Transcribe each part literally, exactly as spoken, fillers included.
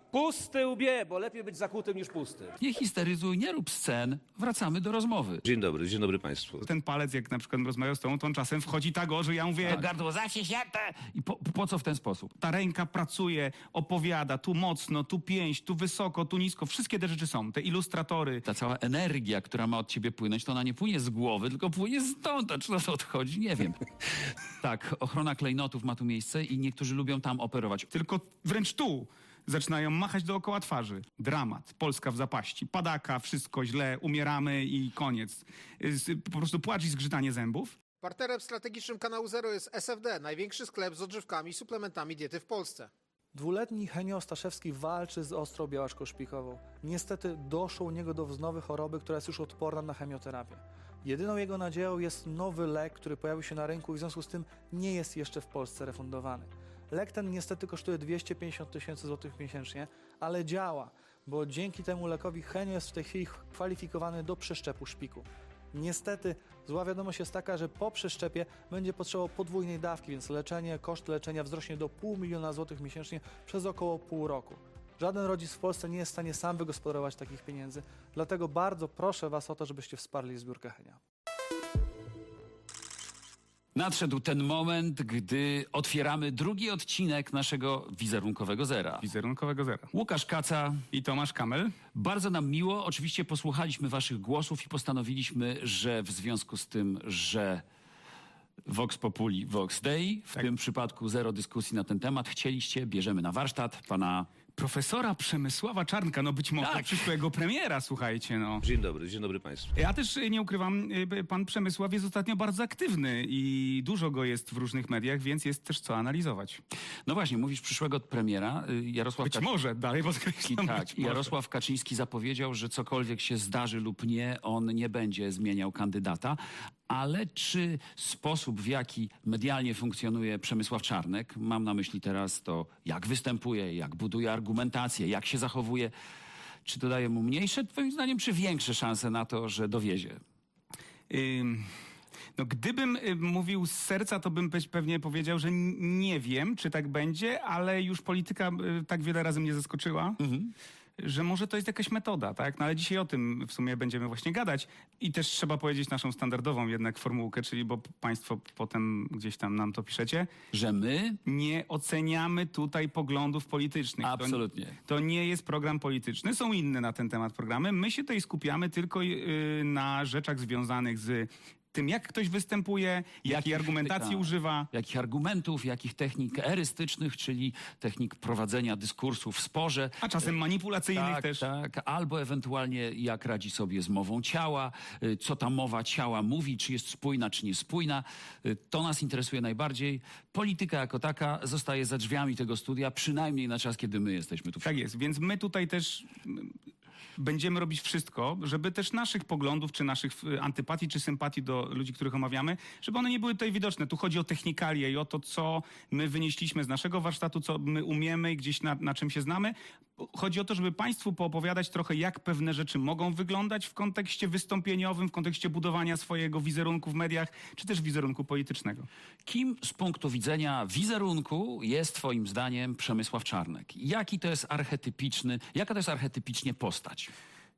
Pusty łbie, bo lepiej być zakutym niż pusty. Nie histeryzuj, nie rób scen, wracamy do rozmowy. Dzień dobry, dzień dobry państwu. Ten palec, jak na przykład rozmawiał z tobą, to on czasem wchodzi tak o, że ja mówię... To gardło zaciśnięte! I po, po co w ten sposób? Ta ręka pracuje, opowiada, tu mocno, tu pięść, tu wysoko, tu nisko. Wszystkie te rzeczy są, te ilustratory. Ta cała energia, która ma od ciebie płynąć, to ona nie płynie z głowy, tylko płynie stąd. A czy to odchodzi? Nie wiem. Tak, ochrona klejnotów ma tu miejsce i niektórzy lubią tam operować. Tylko wręcz tu zaczynają machać dookoła twarzy. Dramat, Polska w zapaści, padaka, wszystko źle, umieramy i koniec. Z- Po prostu płacz i zgrzytanie zębów. Partnerem strategicznym Kanału Zero jest S F D, największy sklep z odżywkami i suplementami diety w Polsce. Dwuletni Henio Staszewski walczy z ostrą białaczką szpikową. Niestety doszło u niego do wznowy choroby, która jest już odporna na chemioterapię. Jedyną jego nadzieją jest nowy lek, który pojawił się na rynku i w związku z tym nie jest jeszcze w Polsce refundowany. Lek ten niestety kosztuje dwieście pięćdziesiąt tysięcy złotych miesięcznie, ale działa, bo dzięki temu lekowi Henio jest w tej chwili kwalifikowany do przeszczepu szpiku. Niestety zła wiadomość jest taka, że po przeszczepie będzie potrzebował podwójnej dawki, więc leczenie, koszt leczenia wzrośnie do pół miliona złotych miesięcznie przez około pół roku. Żaden rodzic w Polsce nie jest w stanie sam wygospodarować takich pieniędzy, dlatego bardzo proszę Was o to, żebyście wsparli zbiórkę Henia. Nadszedł ten moment, gdy otwieramy drugi odcinek naszego wizerunkowego zera. Wizerunkowego zera. Łukasz Kaca. I Tomasz Kamel. Bardzo nam miło. Oczywiście posłuchaliśmy waszych głosów i postanowiliśmy, że w związku z tym, że Vox Populi, Vox Dei, w Tak. tym przypadku zero dyskusji na ten temat, chcieliście, bierzemy na warsztat pana... Profesora Przemysława Czarnka, no być może Tak. przyszłego premiera, słuchajcie, no. Dzień dobry, dzień dobry państwu. Ja też y, nie ukrywam, y, pan Przemysław jest ostatnio bardzo aktywny i dużo go jest w różnych mediach, więc jest też co analizować. No właśnie, mówisz przyszłego premiera. y, Jarosław Być Kaczyński. może, dalej podkreślam. Tak, być może. Jarosław Kaczyński zapowiedział, że cokolwiek się zdarzy lub nie, on nie będzie zmieniał kandydata. Ale czy sposób, w jaki medialnie funkcjonuje Przemysław Czarnek, mam na myśli teraz to, jak występuje, jak buduje argumentację, jak się zachowuje, czy to daje mu mniejsze, twoim zdaniem, czy większe szanse na to, że dowiezie? Ym, No gdybym y, mówił z serca, to bym pe- pewnie powiedział, że n- nie wiem, czy tak będzie, ale już polityka y, tak wiele razy mnie zaskoczyła, że może to jest jakaś metoda, tak? No ale dzisiaj o tym w sumie będziemy właśnie gadać i też trzeba powiedzieć naszą standardową jednak formułkę, czyli bo państwo potem gdzieś tam nam to piszecie, Że my? nie oceniamy tutaj poglądów politycznych. To- Absolutnie. To nie jest program polityczny, są inne na ten temat programy. My się tutaj skupiamy tylko y, na rzeczach związanych z tym, jak ktoś występuje, jakiej Jakich- argumentacji tak. używa. Jakich argumentów, jakich technik erystycznych, czyli technik prowadzenia dyskursu w sporze. A czasem manipulacyjnych Tak, też. tak, albo ewentualnie jak radzi sobie z mową ciała, y, co ta mowa ciała mówi, czy jest spójna, czy niespójna. Y, To nas interesuje najbardziej. Polityka jako taka zostaje za drzwiami tego studia, przynajmniej na czas, kiedy my jesteśmy tu. Tak jest, więc my tutaj też mm, będziemy robić wszystko, żeby też naszych poglądów, czy naszych y, antypatii, czy sympatii do ludzi, których omawiamy, żeby one nie były tutaj widoczne. Tu chodzi o technikalię i o to, co my wynieśliśmy z naszego warsztatu, co my umiemy i gdzieś na, na czym się znamy. Chodzi o to, żeby państwu poopowiadać trochę, jak pewne rzeczy mogą wyglądać w kontekście wystąpieniowym, w kontekście budowania swojego wizerunku w mediach, czy też wizerunku politycznego. Kim z punktu widzenia wizerunku jest twoim zdaniem Przemysław Czarnek? Jaki to jest archetypiczny, jaka to jest archetypicznie postać?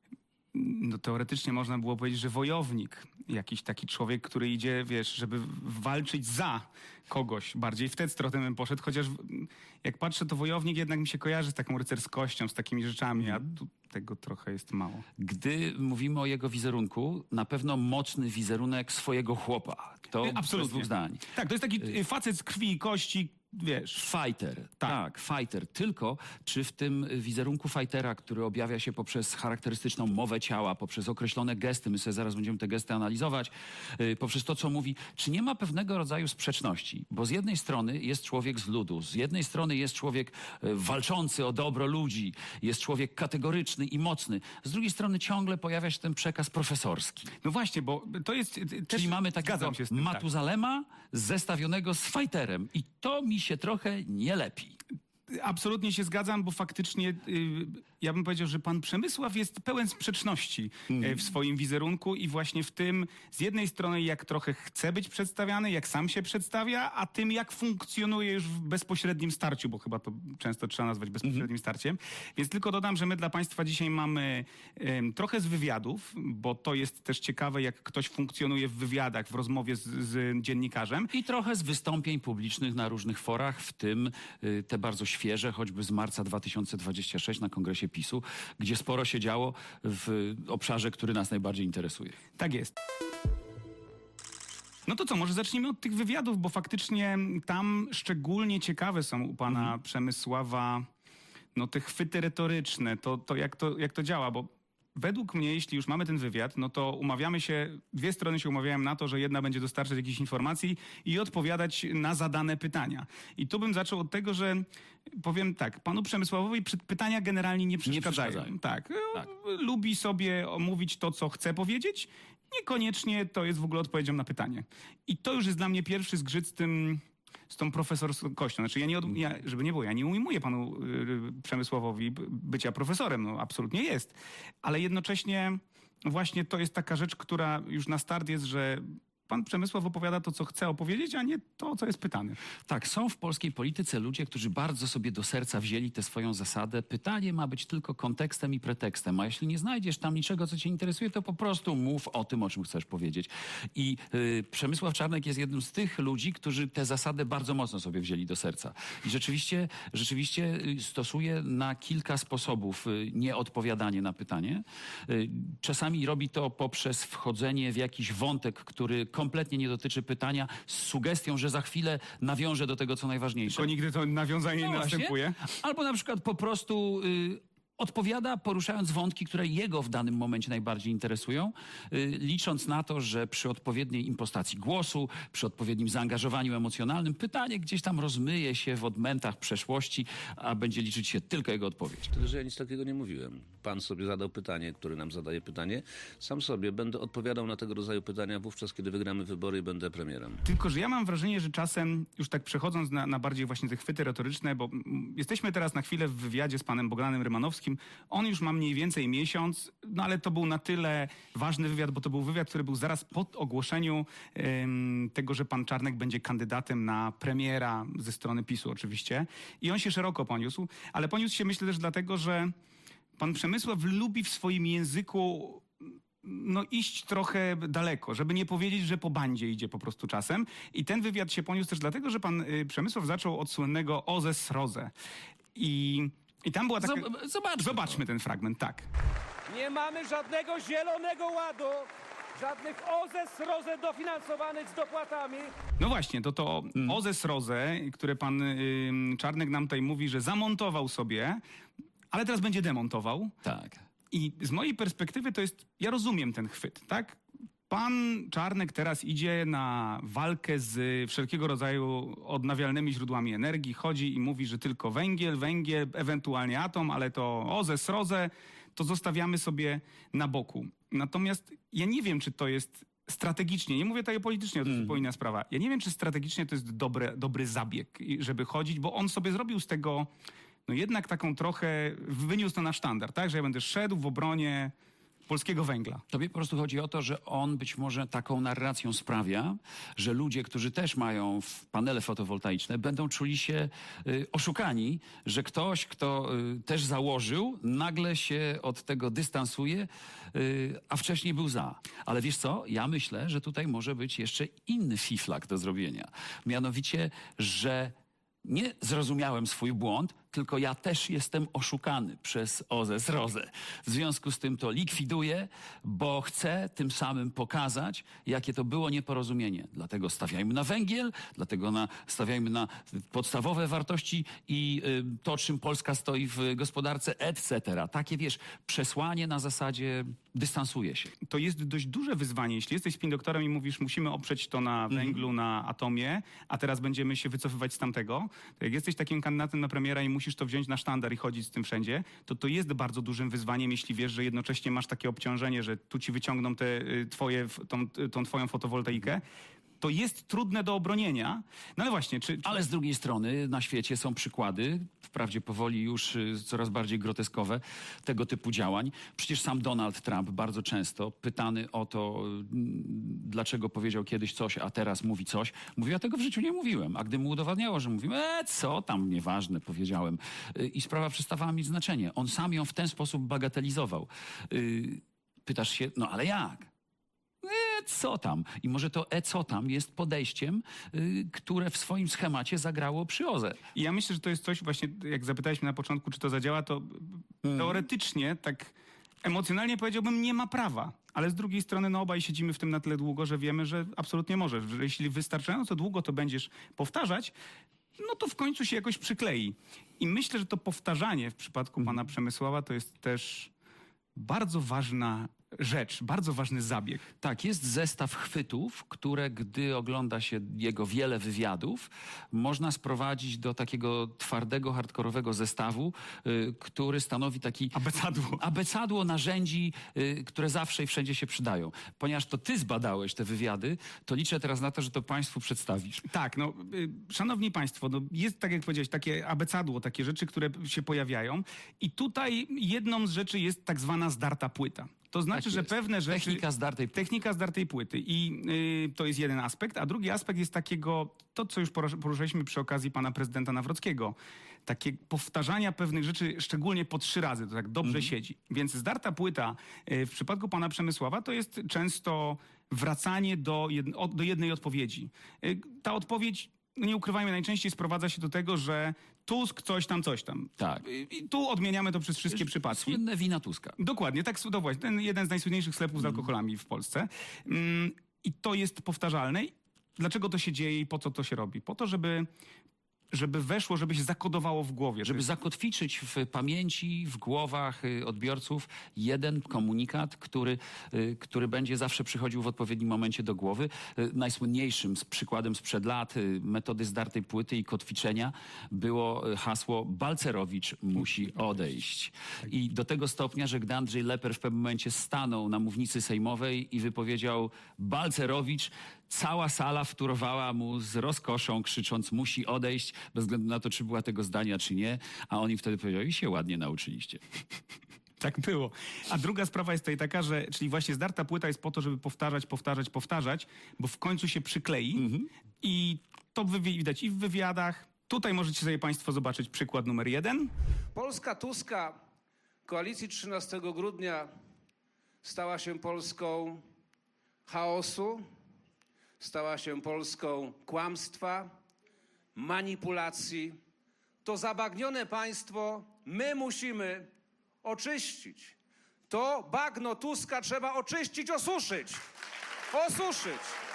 No, teoretycznie można było powiedzieć, że wojownik, jakiś taki człowiek, który idzie, wiesz, żeby walczyć za kogoś. Bardziej w tę stronę bym poszedł, chociaż w- jak patrzę, to wojownik jednak mi się kojarzy z taką rycerskością, z takimi rzeczami, a tu tego trochę jest mało. Gdy mówimy o jego wizerunku, na pewno mocny wizerunek swojego chłopa. To Y, bez dwóch zdań. Tak, to jest taki y, facet z krwi i kości, wiesz. Fighter, tak. fighter. Tylko czy w tym wizerunku fightera, który objawia się poprzez charakterystyczną mowę ciała, poprzez określone gesty, my sobie zaraz będziemy te gesty analizować, yy, poprzez to, co mówi, czy nie ma pewnego rodzaju sprzeczności? Bo z jednej strony jest człowiek z ludu, z jednej strony jest człowiek yy, walczący o dobro ludzi, jest człowiek kategoryczny i mocny, z drugiej strony ciągle pojawia się ten przekaz profesorski. No właśnie, bo to jest... y, y, też Czyli mamy takiego zgadzam się z tym, tak. Matuzalema zestawionego z fighterem i to mi się trochę nie lepi. Absolutnie się zgadzam, bo faktycznie y, ja bym powiedział, że pan Przemysław jest pełen sprzeczności e, w swoim wizerunku i właśnie w tym, z jednej strony jak trochę chce być przedstawiany, jak sam się przedstawia, a tym jak funkcjonuje już w bezpośrednim starciu, bo chyba to często trzeba nazwać bezpośrednim starciem. Więc tylko dodam, że my dla państwa dzisiaj mamy em, trochę z wywiadów, bo to jest też ciekawe, jak ktoś funkcjonuje w wywiadach, w rozmowie z, z dziennikarzem. I trochę z wystąpień publicznych na różnych forach, w tym y, te bardzo świeże, choćby z marca dwa tysiące dwudziestego szóstego na kongresie PiSu, gdzie sporo się działo w obszarze, który nas najbardziej interesuje. Tak jest. No to co, może zacznijmy od tych wywiadów, bo faktycznie tam szczególnie ciekawe są u pana Mhm. Przemysława no, te chwyty retoryczne, to, to, jak to jak to działa, bo według mnie, jeśli już mamy ten wywiad, no to umawiamy się, dwie strony się umawiają na to, że jedna będzie dostarczać jakichś informacji i odpowiadać na zadane pytania. I tu bym zaczął od tego, że powiem tak, panu Przemysławowi przy- pytania generalnie nie przeszkadzają. przeszkadzają. Tak, Tak. lubi sobie mówić to, co chce powiedzieć, niekoniecznie to jest w ogóle odpowiedzią na pytanie. I to już jest dla mnie pierwszy zgrzyt z tym, z tą profesorskością. Znaczy ja nie, od, ja, żeby nie było, ja nie ujmuję panu y, Przemysławowi b- bycia profesorem, no absolutnie jest. Ale jednocześnie właśnie to jest taka rzecz, która już na start jest, że pan Przemysław opowiada to, co chce opowiedzieć, a nie to, co jest pytany. Tak, są w polskiej polityce ludzie, którzy bardzo sobie do serca wzięli tę swoją zasadę. Pytanie ma być tylko kontekstem i pretekstem, a jeśli nie znajdziesz tam niczego, co cię interesuje, to po prostu mów o tym, o czym chcesz powiedzieć. I y, Przemysław Czarnek jest jednym z tych ludzi, którzy tę zasadę bardzo mocno sobie wzięli do serca. I rzeczywiście, rzeczywiście y, stosuje na kilka sposobów y, nieodpowiadanie na pytanie. Y, czasami robi to poprzez wchodzenie w jakiś wątek, który kompletnie nie dotyczy pytania, z sugestią, że za chwilę nawiąże do tego, co najważniejsze. Tylko nigdy to nawiązanie No nie właśnie. następuje. Albo na przykład po prostu y, odpowiada, poruszając wątki, które jego w danym momencie najbardziej interesują, y, licząc na to, że przy odpowiedniej impostacji głosu, przy odpowiednim zaangażowaniu emocjonalnym, pytanie gdzieś tam rozmyje się w odmętach przeszłości, a będzie liczyć się tylko jego odpowiedź. Tyle, że ja nic takiego nie mówiłem. Pan sobie zadał pytanie, który nam zadaje pytanie. Sam sobie będę odpowiadał na tego rodzaju pytania wówczas, kiedy wygramy wybory i będę premierem. Tylko, że ja mam wrażenie, że czasem, już tak przechodząc na, na bardziej właśnie te chwyty retoryczne, bo mm, jesteśmy teraz na chwilę w wywiadzie z panem Bogdanem Rymanowskim. On już ma mniej więcej miesiąc, no ale to był na tyle ważny wywiad, bo to był wywiad, który był zaraz po ogłoszeniu em, tego, że pan Czarnek będzie kandydatem na premiera ze strony PiSu oczywiście. I on się szeroko poniósł, ale poniósł się myślę też dlatego, że pan Przemysław lubi w swoim języku no iść trochę daleko, żeby nie powiedzieć, że po bandzie idzie po prostu czasem. I ten wywiad się poniósł też dlatego, że pan y, Przemysław zaczął od słynnego Ozes Roze. I, i tam była taka... Zob- zobaczmy Zobaczmy ten fragment, tak. Nie mamy żadnego zielonego ładu, żadnych ozes, roze dofinansowanych z dopłatami. No właśnie, to to Ozes Roze, które pan y, Czarnek nam tutaj mówi, że zamontował sobie, ale teraz będzie demontował. Tak. I z mojej perspektywy to jest, ja rozumiem ten chwyt, tak? Pan Czarnek teraz idzie na walkę z wszelkiego rodzaju odnawialnymi źródłami energii, chodzi i mówi, że tylko węgiel, węgiel, ewentualnie atom, ale to OZE, SROZE, to zostawiamy sobie na boku. Natomiast ja nie wiem, czy to jest strategicznie, nie mówię tutaj politycznie, to jest zupełnie inna sprawa. Ja nie wiem, czy strategicznie to jest dobre, dobry zabieg, i- żeby chodzić, bo on sobie zrobił z tego no jednak taką trochę, wyniósł to na sztandar, tak? Że ja będę szedł w obronie polskiego węgla. Tobie po prostu chodzi o to, że on być może taką narracją sprawia, że ludzie, którzy też mają w panele fotowoltaiczne, będą czuli się y, oszukani, że ktoś, kto y, też założył, nagle się od tego dystansuje, y, a wcześniej był za. Ale wiesz co? Ja myślę, że tutaj może być jeszcze inny fiflak do zrobienia. Mianowicie, że nie zrozumiałem swój błąd, tylko ja też jestem oszukany przez Ozes Rozę. W związku z tym to likwiduję, bo chcę tym samym pokazać, jakie to było nieporozumienie. Dlatego stawiajmy na węgiel, dlatego na, stawiajmy na podstawowe wartości i y, to, czym Polska stoi w gospodarce, et cetera. Takie, wiesz, przesłanie na zasadzie dystansuje się. To jest dość duże wyzwanie. Jeśli jesteś spin-doktorem i mówisz, musimy oprzeć to na węglu, na atomie, a teraz będziemy się wycofywać z tamtego, to jak jesteś takim kandydatem na premiera i musisz to wziąć na sztandar i chodzić z tym wszędzie, to to jest bardzo dużym wyzwaniem, jeśli wiesz, że jednocześnie masz takie obciążenie, że tu ci wyciągną te y, twoje, f- tą, y, tą twoją fotowoltaikę. To jest trudne do obronienia. No ale właśnie, czy... czy... Ale z drugiej strony na świecie są przykłady wprawdzie powoli już y, coraz bardziej groteskowe tego typu działań. Przecież sam Donald Trump bardzo często pytany o to, y, dlaczego powiedział kiedyś coś, a teraz mówi coś, mówi, ja tego w życiu nie mówiłem. A gdy mu udowadniało, że mówimy, e, co tam, nieważne, powiedziałem. Y, I sprawa przestawała mieć znaczenie. On sam ją w ten sposób bagatelizował. Y, pytasz się, no ale jak? E, co tam? I może to e, co tam jest podejściem, y, które w swoim schemacie zagrało przy O Z E. I ja myślę, że to jest coś właśnie, jak zapytałeś mnie na początku, czy to zadziała, to teoretycznie, tak emocjonalnie powiedziałbym, nie ma prawa. Ale z drugiej strony, no obaj siedzimy w tym na tyle długo, że wiemy, że absolutnie możesz. Że jeśli wystarczająco długo to będziesz powtarzać, no to w końcu się jakoś przyklei. I myślę, że to powtarzanie w przypadku pana Przemysława to jest też bardzo ważna rzecz, bardzo ważny zabieg. Tak, jest zestaw chwytów, które gdy ogląda się jego wiele wywiadów, można sprowadzić do takiego twardego, hardkorowego zestawu, y, który stanowi taki Abecadło. abecadło narzędzi, y, które zawsze i wszędzie się przydają. Ponieważ to ty zbadałeś te wywiady, to liczę teraz na to, że to państwu przedstawisz. Tak, no, y, szanowni państwo, no, jest, tak jak powiedziałeś, takie abecadło, takie rzeczy, które się pojawiają i tutaj jedną z rzeczy jest tak zwana zdarta płyta. To znaczy, Tak że jest. pewne rzeczy... Technika zdartej płyty. Technika zdartej płyty. I y, to jest jeden aspekt. A drugi aspekt jest takiego, to co już porusz- poruszaliśmy przy okazji pana prezydenta Nawrockiego. Takie powtarzania pewnych rzeczy, szczególnie po trzy razy. To tak dobrze siedzi. Więc zdarta płyta y, w przypadku pana Przemysława to jest często wracanie do, jed- o, do jednej odpowiedzi. Y, ta odpowiedź, no nie ukrywajmy, najczęściej sprowadza się do tego, że Tusk coś tam, coś tam. Tak. I, i tu odmieniamy to przez wszystkie przypadki. Słynne wina Tuska. Dokładnie, tak, no właśnie, ten jeden z najsłynniejszych sklepów z alkoholami w Polsce. Mm, I to jest powtarzalne. Dlaczego to się dzieje i po co to się robi? Po to, żeby, żeby weszło, żeby się zakodowało w głowie. Żeby To jest- zakotwiczyć w pamięci, w głowach y, odbiorców jeden komunikat, który, y, który będzie zawsze przychodził w odpowiednim momencie do głowy. Y, Najsłynniejszym z przykładem sprzed lat y, metody zdartej płyty i kotwiczenia było y, hasło Balcerowicz musi odejść. I do tego stopnia, że gdy Andrzej Leper w pewnym momencie stanął na mównicy sejmowej i wypowiedział Balcerowicz, cała sala wtórowała mu z rozkoszą, krzycząc musi odejść, bez względu na to, czy była tego zdania, czy nie. A oni wtedy powiedzieli, i się ładnie nauczyliście. Tak było. A druga sprawa jest tutaj taka, że, czyli właśnie zdarta płyta jest po to, żeby powtarzać, powtarzać, powtarzać, bo w końcu się przyklei i to wy- widać i w wywiadach. Tutaj możecie sobie państwo zobaczyć przykład numer jeden. Polska Tuska koalicji trzynastego grudnia stała się Polską chaosu, stała się Polską kłamstwa, manipulacji. To zabagnione państwo my musimy oczyścić. To bagno Tuska trzeba oczyścić, osuszyć. Osuszyć.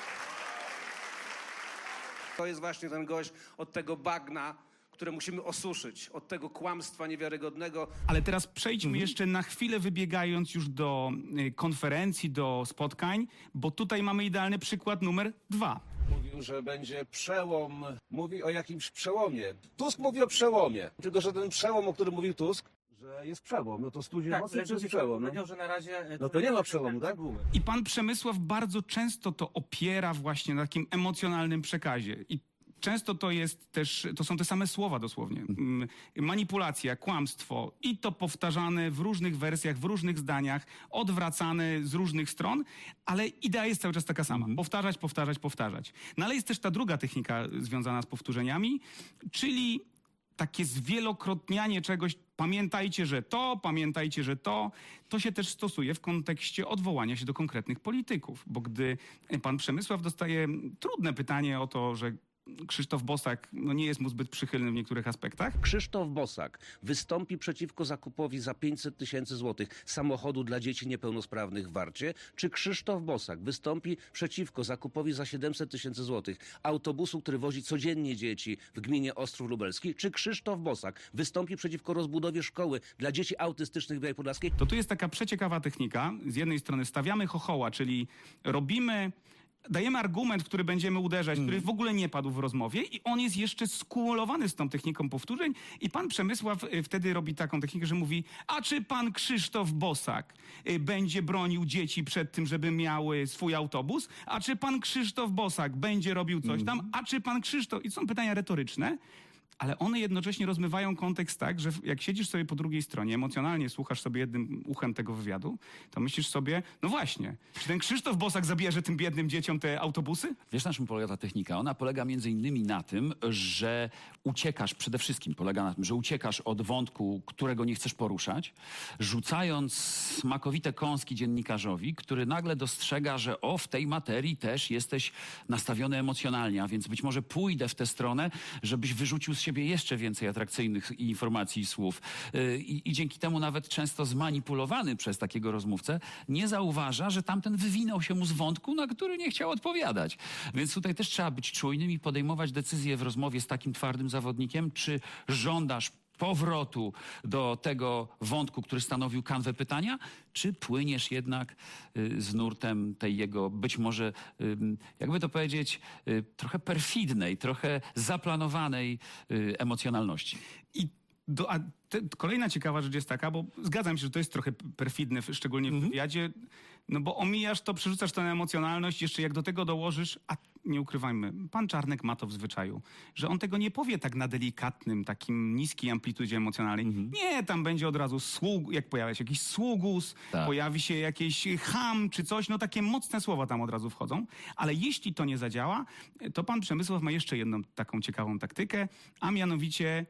To jest właśnie ten gość od tego bagna, które musimy osuszyć, od tego kłamstwa niewiarygodnego. Ale teraz przejdźmy jeszcze na chwilę, wybiegając już do y, konferencji, do spotkań, bo tutaj mamy idealny przykład numer dwa. Mówił, że będzie przełom, mówi o jakimś przełomie. Tusk mówi o przełomie, tylko że ten przełom, o którym mówił Tusk, że jest przełom, no to studium Tak, mocno lecz jest przełom. No. powiedział, że na razie... e, no to nie ma przełomu, tak? I pan Przemysław bardzo często to opiera właśnie na takim emocjonalnym przekazie. I często to jest też, to są te same słowa dosłownie. Mm, Manipulacja, kłamstwo i to powtarzane w różnych wersjach, w różnych zdaniach, odwracane z różnych stron, ale idea jest cały czas taka sama. Powtarzać, powtarzać, powtarzać. No ale jest też ta druga technika związana z powtórzeniami, czyli takie zwielokrotnianie czegoś, pamiętajcie, że to, pamiętajcie, że to, to się też stosuje w kontekście odwołania się do konkretnych polityków. Bo gdy pan Przemysław dostaje trudne pytanie o to, że Krzysztof Bosak no nie jest mu zbyt przychylny w niektórych aspektach, Krzysztof Bosak wystąpi przeciwko zakupowi za pięćset tysięcy złotych samochodu dla dzieci niepełnosprawnych w Warcie? Czy Krzysztof Bosak wystąpi przeciwko zakupowi za siedemset tysięcy złotych autobusu, który wozi codziennie dzieci w gminie Ostrów Lubelski? Czy Krzysztof Bosak wystąpi przeciwko rozbudowie szkoły dla dzieci autystycznych w Białej Podlaskiej? to tu jest taka przeciekawa technika. Z jednej strony stawiamy chochoła, czyli robimy... Dajemy argument, który będziemy uderzać, który w ogóle nie padł w rozmowie i on jest jeszcze skumulowany z tą techniką powtórzeń i pan Przemysław y, wtedy robi taką technikę, że mówi, a czy pan Krzysztof Bosak y, będzie bronił dzieci przed tym, żeby miały swój autobus? A czy pan Krzysztof Bosak będzie robił coś tam? A czy pan Krzysztof... I to są pytania retoryczne. ale one jednocześnie rozmywają kontekst tak, że jak siedzisz sobie po drugiej stronie, emocjonalnie słuchasz sobie jednym uchem tego wywiadu, to myślisz sobie, no właśnie, czy ten Krzysztof Bosak zabierze tym biednym dzieciom te autobusy? Wiesz, na czym polega ta technika? Ona polega między innymi na tym, że uciekasz, przede wszystkim polega na tym, że uciekasz od wątku, którego nie chcesz poruszać, rzucając smakowite kąski dziennikarzowi, który nagle dostrzega, że o, w tej materii też jesteś nastawiony emocjonalnie, a więc być może pójdę w tę stronę, żebyś wyrzucił z siebie jeszcze więcej atrakcyjnych informacji i słów. Yy, I, i dzięki temu nawet często zmanipulowany przez takiego rozmówcę nie zauważa, że tamten wywinął się mu z wątku, na który nie chciał odpowiadać. Więc tutaj też trzeba być czujnym i podejmować decyzję w rozmowie z takim twardym zawodnikiem, czy żądasz powrotu do tego wątku, który stanowił kanwę pytania, czy płyniesz jednak y, z nurtem tej jego być może, y, jakby to powiedzieć, y, trochę perfidnej, trochę zaplanowanej y, emocjonalności. I do, a te, kolejna ciekawa rzecz jest taka, bo zgadzam się, że to jest trochę perfidne, w- szczególnie w Mhm. wywiadzie, no bo omijasz to, przerzucasz tę emocjonalność, jeszcze jak do tego dołożysz, a nie ukrywajmy, pan Czarnek ma to w zwyczaju, że on tego nie powie tak na delikatnym, takim niskiej amplitudzie emocjonalnej. Mhm. Nie, tam będzie od razu sług, jak pojawia się jakiś sługus, Tak. pojawi się jakiś ham czy coś, no takie mocne słowa tam od razu wchodzą, ale jeśli to nie zadziała, to pan Przemysław ma jeszcze jedną taką ciekawą taktykę, a mianowicie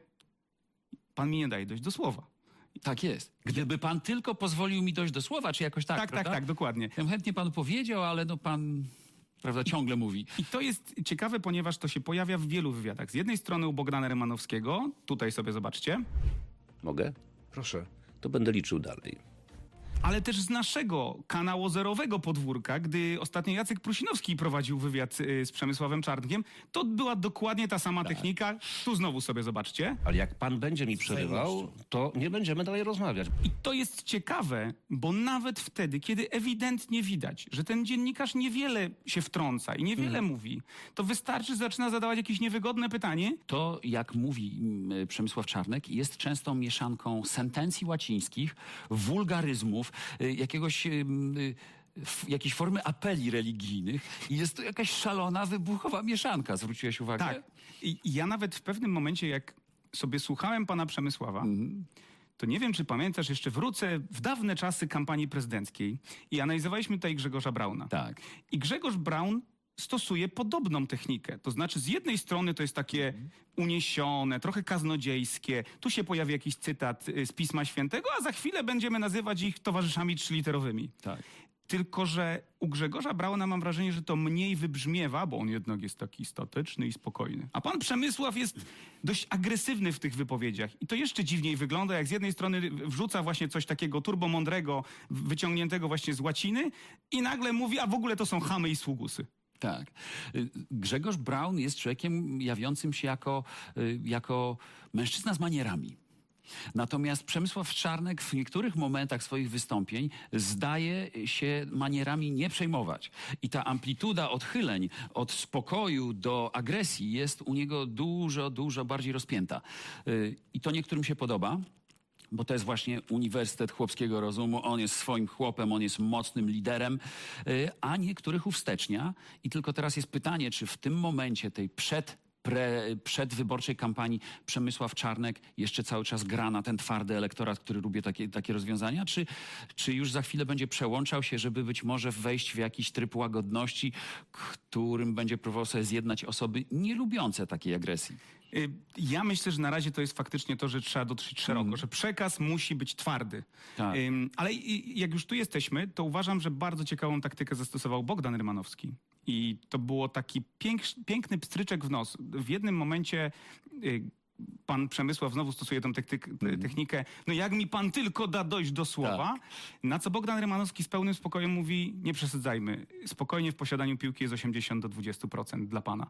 pan mi nie daje dojść do słowa. Tak jest. Gdyby pan tylko pozwolił mi dojść do słowa, czy jakoś tak, Tak, tak, prawda? tak, dokładnie. Ja bym chętnie panu powiedział, ale no pan, prawda, ciągle mówi. I to jest ciekawe, ponieważ to się pojawia w wielu wywiadach. Z jednej strony u Bogdana Rymanowskiego, tutaj sobie zobaczcie, Mogę? Proszę. To będę liczył dalej. ale też z naszego kanałozerowego podwórka, gdy ostatnio Jacek Prusinowski prowadził wywiad y, z Przemysławem Czarnkiem, to była dokładnie ta sama technika. Tu znowu sobie zobaczcie. Ale jak pan będzie mi przerywał, to nie będziemy dalej rozmawiać. I to jest ciekawe, bo nawet wtedy, kiedy ewidentnie widać, że ten dziennikarz niewiele się wtrąca i niewiele mówi, to wystarczy, że zaczyna zadawać jakieś niewygodne pytanie. To, jak mówi mm, Przemysław Czarnek, jest często mieszanką sentencji łacińskich, wulgaryzmów, y, jakiegoś... y, y, f- jakiejś formy apeli religijnych i jest to jakaś szalona, wybuchowa mieszanka. Zwróciłeś uwagę? Tak. I, I ja nawet w pewnym momencie, jak sobie słuchałem pana Przemysława, to nie wiem, czy pamiętasz, jeszcze wrócę w dawne czasy kampanii prezydenckiej i analizowaliśmy tutaj Grzegorza Brauna. Tak. I Grzegorz Braun stosuje podobną technikę. To znaczy z jednej strony to jest takie uniesione, trochę kaznodziejskie. Tu się pojawi jakiś cytat y, z Pisma Świętego, a za chwilę będziemy nazywać ich towarzyszami trzyliterowymi. Tak. Tylko że u Grzegorza Brauna mam wrażenie, że to mniej wybrzmiewa, bo on jednak jest taki stateczny i spokojny. A pan Przemysław jest dość agresywny w tych wypowiedziach. I to jeszcze dziwniej wygląda, jak z jednej strony wrzuca właśnie coś takiego turbomądrego, wyciągniętego właśnie z łaciny i nagle mówi, a w ogóle to są chamy i sługusy. Tak. Y, Grzegorz Braun jest człowiekiem jawiącym się jako, y, jako mężczyzna z manierami. Natomiast Przemysław Czarnek w niektórych momentach swoich wystąpień zdaje się manierami nie przejmować. I ta amplituda odchyleń od spokoju do agresji jest u niego dużo, dużo bardziej rozpięta. Y, I to niektórym się podoba. Bo to jest właśnie Uniwersytet Chłopskiego Rozumu. On jest swoim chłopem, on jest mocnym liderem, y, a niektórych uwstecznia. I tylko teraz jest pytanie, czy w tym momencie tej przed, pre, przedwyborczej kampanii Przemysław Czarnek jeszcze cały czas gra na ten twardy elektorat, który lubi takie, takie rozwiązania, czy, czy już za chwilę będzie przełączał się, żeby być może wejść w jakiś tryb łagodności, którym będzie próbował sobie zjednać osoby nielubiące takiej agresji. Y, Ja myślę, że na razie to jest faktycznie to, że trzeba dotrzeć szeroko, że przekaz musi być twardy. Tak. Ym, Ale i- jak już tu jesteśmy, to uważam, że bardzo ciekawą taktykę zastosował Bogdan Rymanowski. I to było taki pięk- piękny pstryczek w nos. W jednym momencie y, pan Przemysław znowu stosuje tę techtyk- te- technikę, no jak mi pan tylko da dojść do słowa, na co Bogdan Rymanowski z pełnym spokojem mówi, nie przesadzajmy, spokojnie w posiadaniu piłki jest osiemdziesiąt do dwudziestu procent dla pana.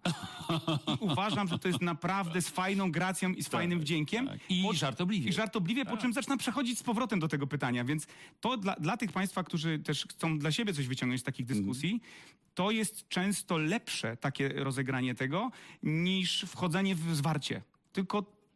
I uważam, że to jest naprawdę z fajną gracją i z fajnym wdziękiem. tak. I Po- żartobliwie. I żartobliwie, po czym zaczyna przechodzić z powrotem do tego pytania. Więc to dla, dla tych państwa, którzy też chcą dla siebie coś wyciągnąć z takich dyskusji, to jest często lepsze takie rozegranie tego, niż wchodzenie w zwarcie. Tylko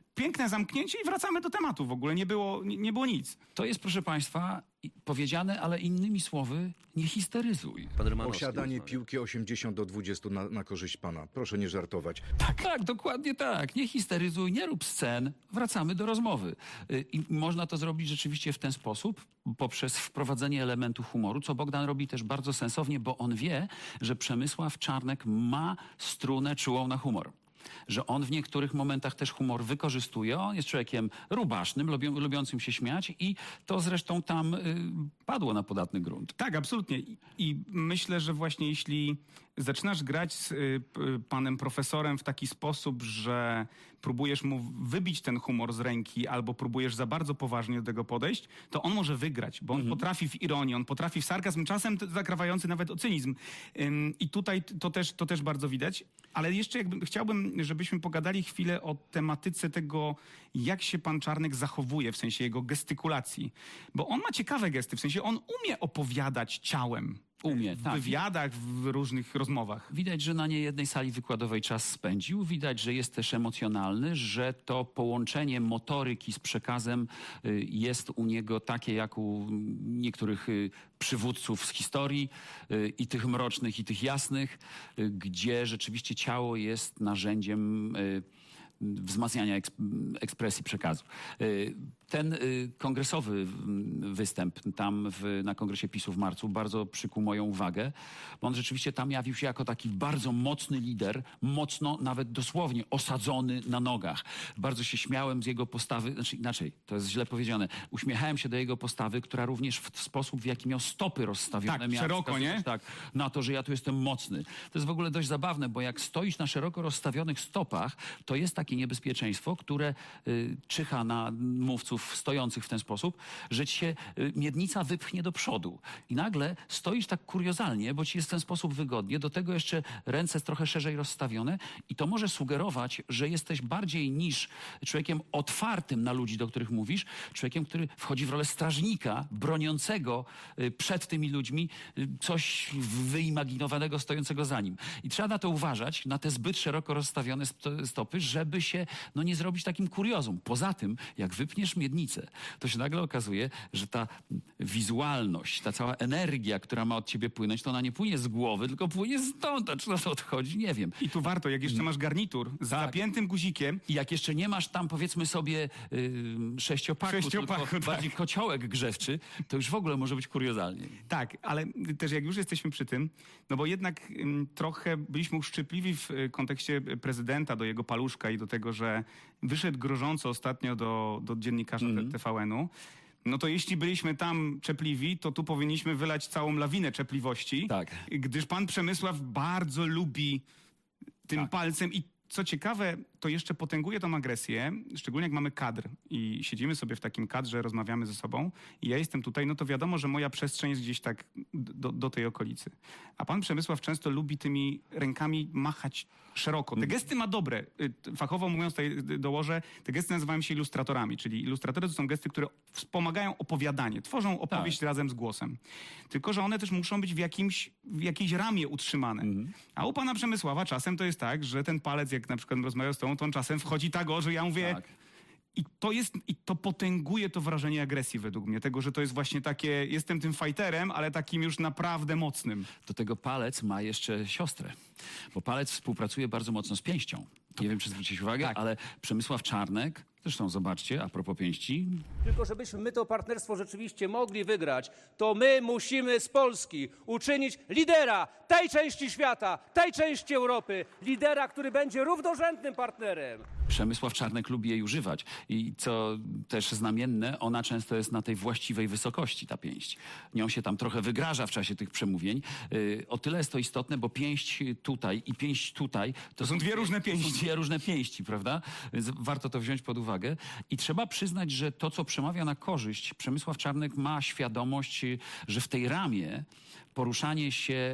piękne zamknięcie i wracamy do tematu. W ogóle nie było, nie, nie było nic. To jest, proszę państwa, i- powiedziane, ale innymi słowy, nie histeryzuj. Pan Rymanowski Posiadanie rozmawia. piłki osiemdziesiąt do dwudziestu na, na korzyść pana. Proszę nie żartować. Tak, tak, dokładnie tak. Nie histeryzuj, nie rób scen. Wracamy do rozmowy. Y, I można to zrobić rzeczywiście w ten sposób, poprzez wprowadzenie elementu humoru, co Bogdan robi też bardzo sensownie, bo on wie, że Przemysław Czarnek ma strunę czułą na humor. Że on w niektórych momentach też humor wykorzystuje. On jest człowiekiem rubasznym, lubią, lubiącym się śmiać i to zresztą tam y, padło na podatny grunt. Tak, absolutnie. I, I myślę, że właśnie jeśli zaczynasz grać z y, p- panem profesorem w taki sposób, że próbujesz mu wybić ten humor z ręki albo próbujesz za bardzo poważnie do tego podejść, to on może wygrać, bo on potrafi w ironię, on potrafi w sarkazm, czasem t- zakrawający nawet o cynizm. Ym, I tutaj t- to też, to też bardzo widać. Ale jeszcze jakby chciałbym, żebyśmy pogadali chwilę o tematyce tego, jak się pan Czarnek zachowuje, w sensie jego gestykulacji. Bo on ma ciekawe gesty, w sensie on umie opowiadać ciałem. Umie, W tak. wywiadach, w różnych rozmowach. Widać, że na niejednej sali wykładowej czas spędził. Widać, że jest też emocjonalny, że to połączenie motoryki z przekazem y, jest u niego takie jak u niektórych y, przywódców z historii, y, i tych mrocznych, i tych jasnych, y, gdzie rzeczywiście ciało jest narzędziem y, wzmacniania eks, ekspresji przekazu. Y, Ten y, kongresowy mm, występ tam w, na Kongresie PiSu w marcu bardzo przykuł moją uwagę, bo on rzeczywiście tam jawił się jako taki bardzo mocny lider, mocno, nawet dosłownie osadzony na nogach. Bardzo się śmiałem z jego postawy, znaczy inaczej, to jest źle powiedziane, uśmiechałem się do jego postawy, która również w, w sposób, w jaki miał stopy rozstawione, Tak, miała szeroko, wskazywać, nie? tak, na to, że ja tu jestem mocny. To jest w ogóle dość zabawne, bo jak stoisz na szeroko rozstawionych stopach, to jest takie niebezpieczeństwo, które y, czyha na mówców stojących w ten sposób, że ci się y, miednica wypchnie do przodu. I nagle stoisz tak kuriozalnie, bo ci jest w ten sposób wygodnie, do tego jeszcze ręce trochę szerzej rozstawione i to może sugerować, że jesteś bardziej niż człowiekiem otwartym na ludzi, do których mówisz, człowiekiem, który wchodzi w rolę strażnika, broniącego y, przed tymi ludźmi y, coś wyimaginowanego stojącego za nim. I trzeba na to uważać, na te zbyt szeroko rozstawione sto- stopy, żeby się no, nie zrobić takim kuriozum. Poza tym, jak wypniesz miednicę, to się nagle okazuje, że ta wizualność, ta cała energia, która ma od ciebie płynąć, to ona nie płynie z głowy, tylko płynie stąd. A czy na to odchodzi? Nie wiem. I tu warto, jak jeszcze masz garnitur z Tak. zapiętym guzikiem, I jak jeszcze nie masz tam, powiedzmy sobie, yy, sześciopaku, Sześciopaku, tylko tak. bardziej kociołek grzewczy, to już w ogóle może być kuriozalnie. tak, ale też jak już jesteśmy przy tym, no bo jednak ym, trochę byliśmy uszczypliwi w y, kontekście prezydenta do jego paluszka i do tego, że wyszedł grożąco ostatnio do, do dziennikarza Mhm. T V N-u. No to jeśli byliśmy tam czepliwi, to tu powinniśmy wylać całą lawinę czepliwości, Tak. gdyż pan Przemysław bardzo lubi tym Tak. palcem i co ciekawe, to jeszcze potęguje tą agresję, szczególnie jak mamy kadr i siedzimy sobie w takim kadrze, rozmawiamy ze sobą i ja jestem tutaj, no to wiadomo, że moja przestrzeń jest gdzieś tak do, do tej okolicy. A pan Przemysław często lubi tymi rękami machać szeroko. Te gesty ma dobre. Y, Fachowo mówiąc, tutaj y, dołożę, te gesty nazywają się ilustratorami, czyli ilustratory to są gesty, które wspomagają opowiadanie, tworzą opowieść razem z głosem. Tylko że one też muszą być w, jakimś, w jakiejś ramie utrzymane. A u pana Przemysława czasem to jest tak, że ten palec, jak na przykład rozmawiał z tobą, to on czasem wchodzi tak o, że ja mówię... Tak. I to jest, i to potęguje to wrażenie agresji według mnie, tego, że to jest właśnie takie, jestem tym fighterem, ale takim już naprawdę mocnym. Do tego palec ma jeszcze siostrę, bo palec współpracuje bardzo mocno z pięścią. Nie wiem, czy zwróciłeś uwagę, Tak. ale Przemysław Czarnek, zresztą zobaczcie, a propos pięści, Tylko żebyśmy my to partnerstwo rzeczywiście mogli wygrać, to my musimy z Polski uczynić lidera tej części świata, tej części Europy, lidera, który będzie równorzędnym partnerem. Przemysław Czarnek lubi jej używać i co też znamienne, ona często jest na tej właściwej wysokości, ta pięść. Nią się tam trochę wygraża w czasie tych przemówień. Yy, o tyle jest to istotne, bo pięść tutaj i pięść tutaj To są dwie różne To są pięści. dwie różne pięści, prawda? Więc warto to wziąć pod uwagę. I trzeba przyznać, że to, co przemawia na korzyść, Przemysław Czarnek ma świadomość, yy, że w tej ramie poruszanie się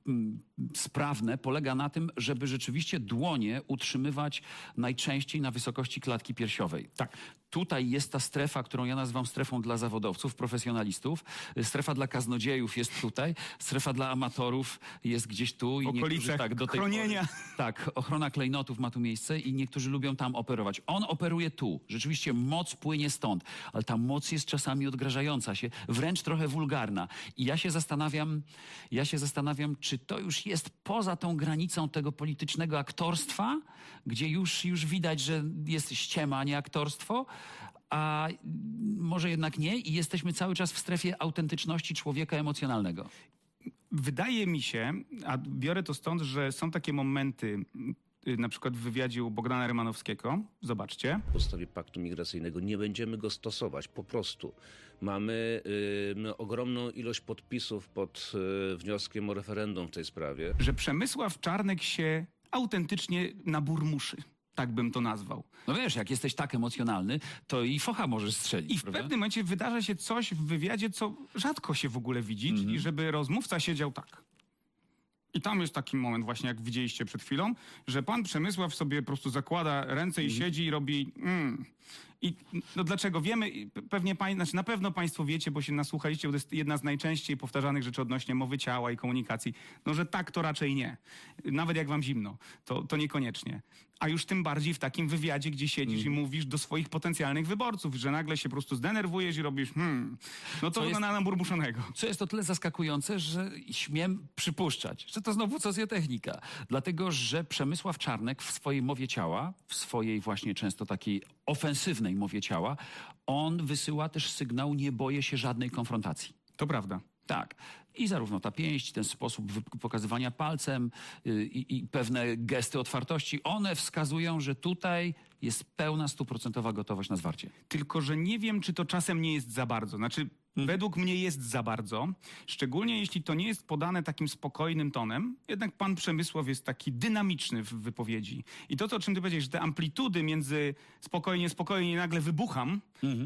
y, sprawne polega na tym, żeby rzeczywiście dłonie utrzymywać najczęściej na wysokości klatki piersiowej. Tak. Tutaj jest ta strefa, którą ja nazywam strefą dla zawodowców, profesjonalistów. Strefa dla kaznodziejów jest tutaj. Strefa dla amatorów jest gdzieś tu. I niektórzy, okolicach tak, do tej chronienia. Pory, tak, ochrona klejnotów ma tu miejsce i niektórzy lubią tam operować. On operuje tu. Rzeczywiście moc płynie stąd, ale ta moc jest czasami odgrażająca się, wręcz trochę wulgarna. I ja się zastanawiam, ja się zastanawiam, czy to już jest poza tą granicą tego politycznego aktorstwa, gdzie już, już widać, że jest ściema, a nie aktorstwo, a może jednak nie i jesteśmy cały czas w strefie autentyczności człowieka emocjonalnego. Wydaje mi się, a biorę to stąd, że są takie momenty, y, na przykład w wywiadzie u Bogdana Rymanowskiego, zobaczcie, Na podstawie paktu migracyjnego nie będziemy go stosować, po prostu. Mamy y, ogromną ilość podpisów pod y, wnioskiem o referendum w tej sprawie. że Przemysław Czarnek się autentycznie naburmuszy. Tak bym to nazwał. No wiesz, jak jesteś tak emocjonalny, to i focha możesz strzelić, I w prawda? pewnym momencie wydarza się coś w wywiadzie, co rzadko się w ogóle widzi, czyli żeby rozmówca siedział tak. I tam jest taki moment właśnie, jak widzieliście przed chwilą, że pan Przemysław sobie po prostu zakłada ręce i siedzi i robi mm. I no dlaczego? Wiemy, i pe- pewnie pań, znaczy na pewno państwo wiecie, bo się nasłuchaliście, bo to jest jedna z najczęściej powtarzanych rzeczy odnośnie mowy ciała i komunikacji, no że tak to raczej nie. Nawet jak wam zimno, to, to niekoniecznie. A już tym bardziej w takim wywiadzie, gdzie siedzisz i mówisz do swoich potencjalnych wyborców, że nagle się po prostu zdenerwujesz i robisz hmm. No to Co jest- wygląda na burmuszonego. Co jest o tyle zaskakujące, że śmiem przypuszczać, że to znowu socjotechnika. Dlatego, że Przemysław Czarnek w swojej mowie ciała, w swojej właśnie często takiej ofensywnej mowie ciała, on wysyła też sygnał: nie boję się żadnej konfrontacji. To prawda. Tak. I zarówno ta pięść, ten sposób wy- pokazywania palcem y, i, i pewne gesty otwartości, one wskazują, że tutaj jest pełna stuprocentowa gotowość na zwarcie. Tylko że nie wiem, czy to czasem nie jest za bardzo. Znaczy, według mnie jest za bardzo. Szczególnie jeśli to nie jest podane takim spokojnym tonem. Jednak pan Przemysław jest taki dynamiczny w wypowiedzi. I to, to o czym ty powiedziałeś, że te amplitudy między spokojnie, spokojnie i nagle wybucham,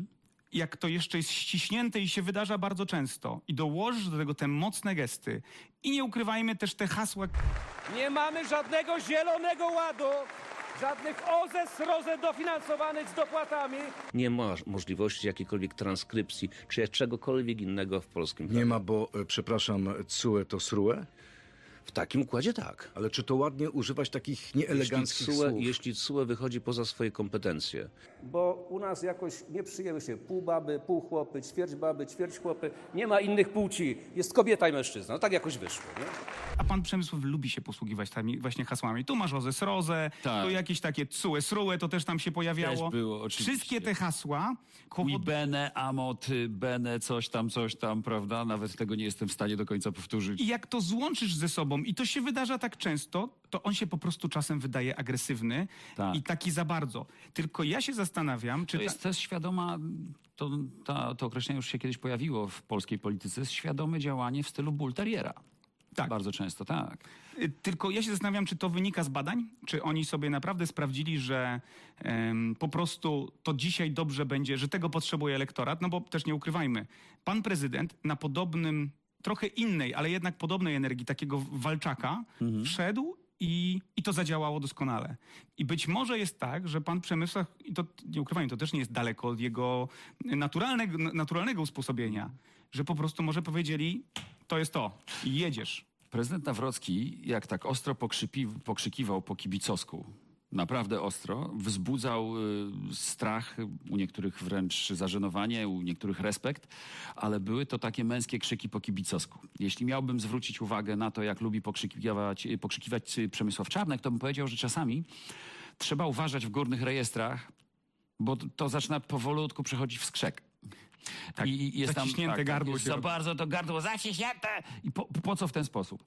jak to jeszcze jest ściśnięte i się wydarza bardzo często. I dołożysz do tego te mocne gesty. I nie ukrywajmy też te hasła. Nie mamy żadnego zielonego ładu, żadnych O Z E, S R O Z E dofinansowanych z dopłatami. Nie ma możliwości jakiejkolwiek transkrypcji czy czegokolwiek innego w polskim prawie. Nie ma, bo, e, przepraszam, C U E to S R U E? W takim układzie tak. Ale czy to ładnie używać takich Jeśli nieeleganckich C U E, słów? jeśli C U E wychodzi poza swoje kompetencje. Bo u nas jakoś nie przyjęły się pół baby, pół chłopy, ćwierć baby, ćwierć chłopy. Nie ma innych płci. Jest kobieta i mężczyzna. No tak jakoś wyszło, nie? A pan Przemysław lubi się posługiwać tymi właśnie hasłami. Tu masz O Z E, S R O Z E, Tak. tu jakieś takie C U E, S R U E, to też tam się pojawiało. Też było, oczywiście. Wszystkie te hasła Ui powod- bene, amot, bene, coś tam, coś tam, prawda? Nawet tego nie jestem w stanie do końca powtórzyć. I jak to złączysz ze sobą, i to się wydarza tak często, to on się po prostu czasem wydaje agresywny Tak. i taki za bardzo. Tylko ja się zastanawiam, czy... To jest też świadoma, to, ta, to określenie już się kiedyś pojawiło w polskiej polityce, jest świadome działanie w stylu bull terriera. Tak. Bardzo często, tak. Y, Tylko ja się zastanawiam, czy to wynika z badań, czy oni sobie naprawdę sprawdzili, że em, po prostu to dzisiaj dobrze będzie, że tego potrzebuje elektorat, no bo też nie ukrywajmy, pan prezydent na podobnym, trochę innej, ale jednak podobnej energii takiego walczaka wszedł i, i to zadziałało doskonale. I być może jest tak, że pan Przemysław, i to nie ukrywajmy, to też nie jest daleko od jego naturalnego, naturalnego usposobienia, że po prostu może powiedzieli, to jest to i jedziesz. Prezydent Nawrocki, jak tak ostro pokrzypi- pokrzykiwał po kibicowsku, naprawdę ostro, wzbudzał y, strach, u niektórych wręcz zażenowanie, u niektórych respekt, ale były to takie męskie krzyki po kibicowsku. Jeśli miałbym zwrócić uwagę na to, jak lubi pokrzykiwać, pokrzykiwać Przemysław Czarnek, to bym powiedział, że czasami trzeba uważać w górnych rejestrach, bo to zaczyna powolutku przechodzić w skrzek. Tak, I jest tam zaciśnięte tak, gardło jest się za robi. bardzo to gardło zaciśnięte. I po, po co w ten sposób?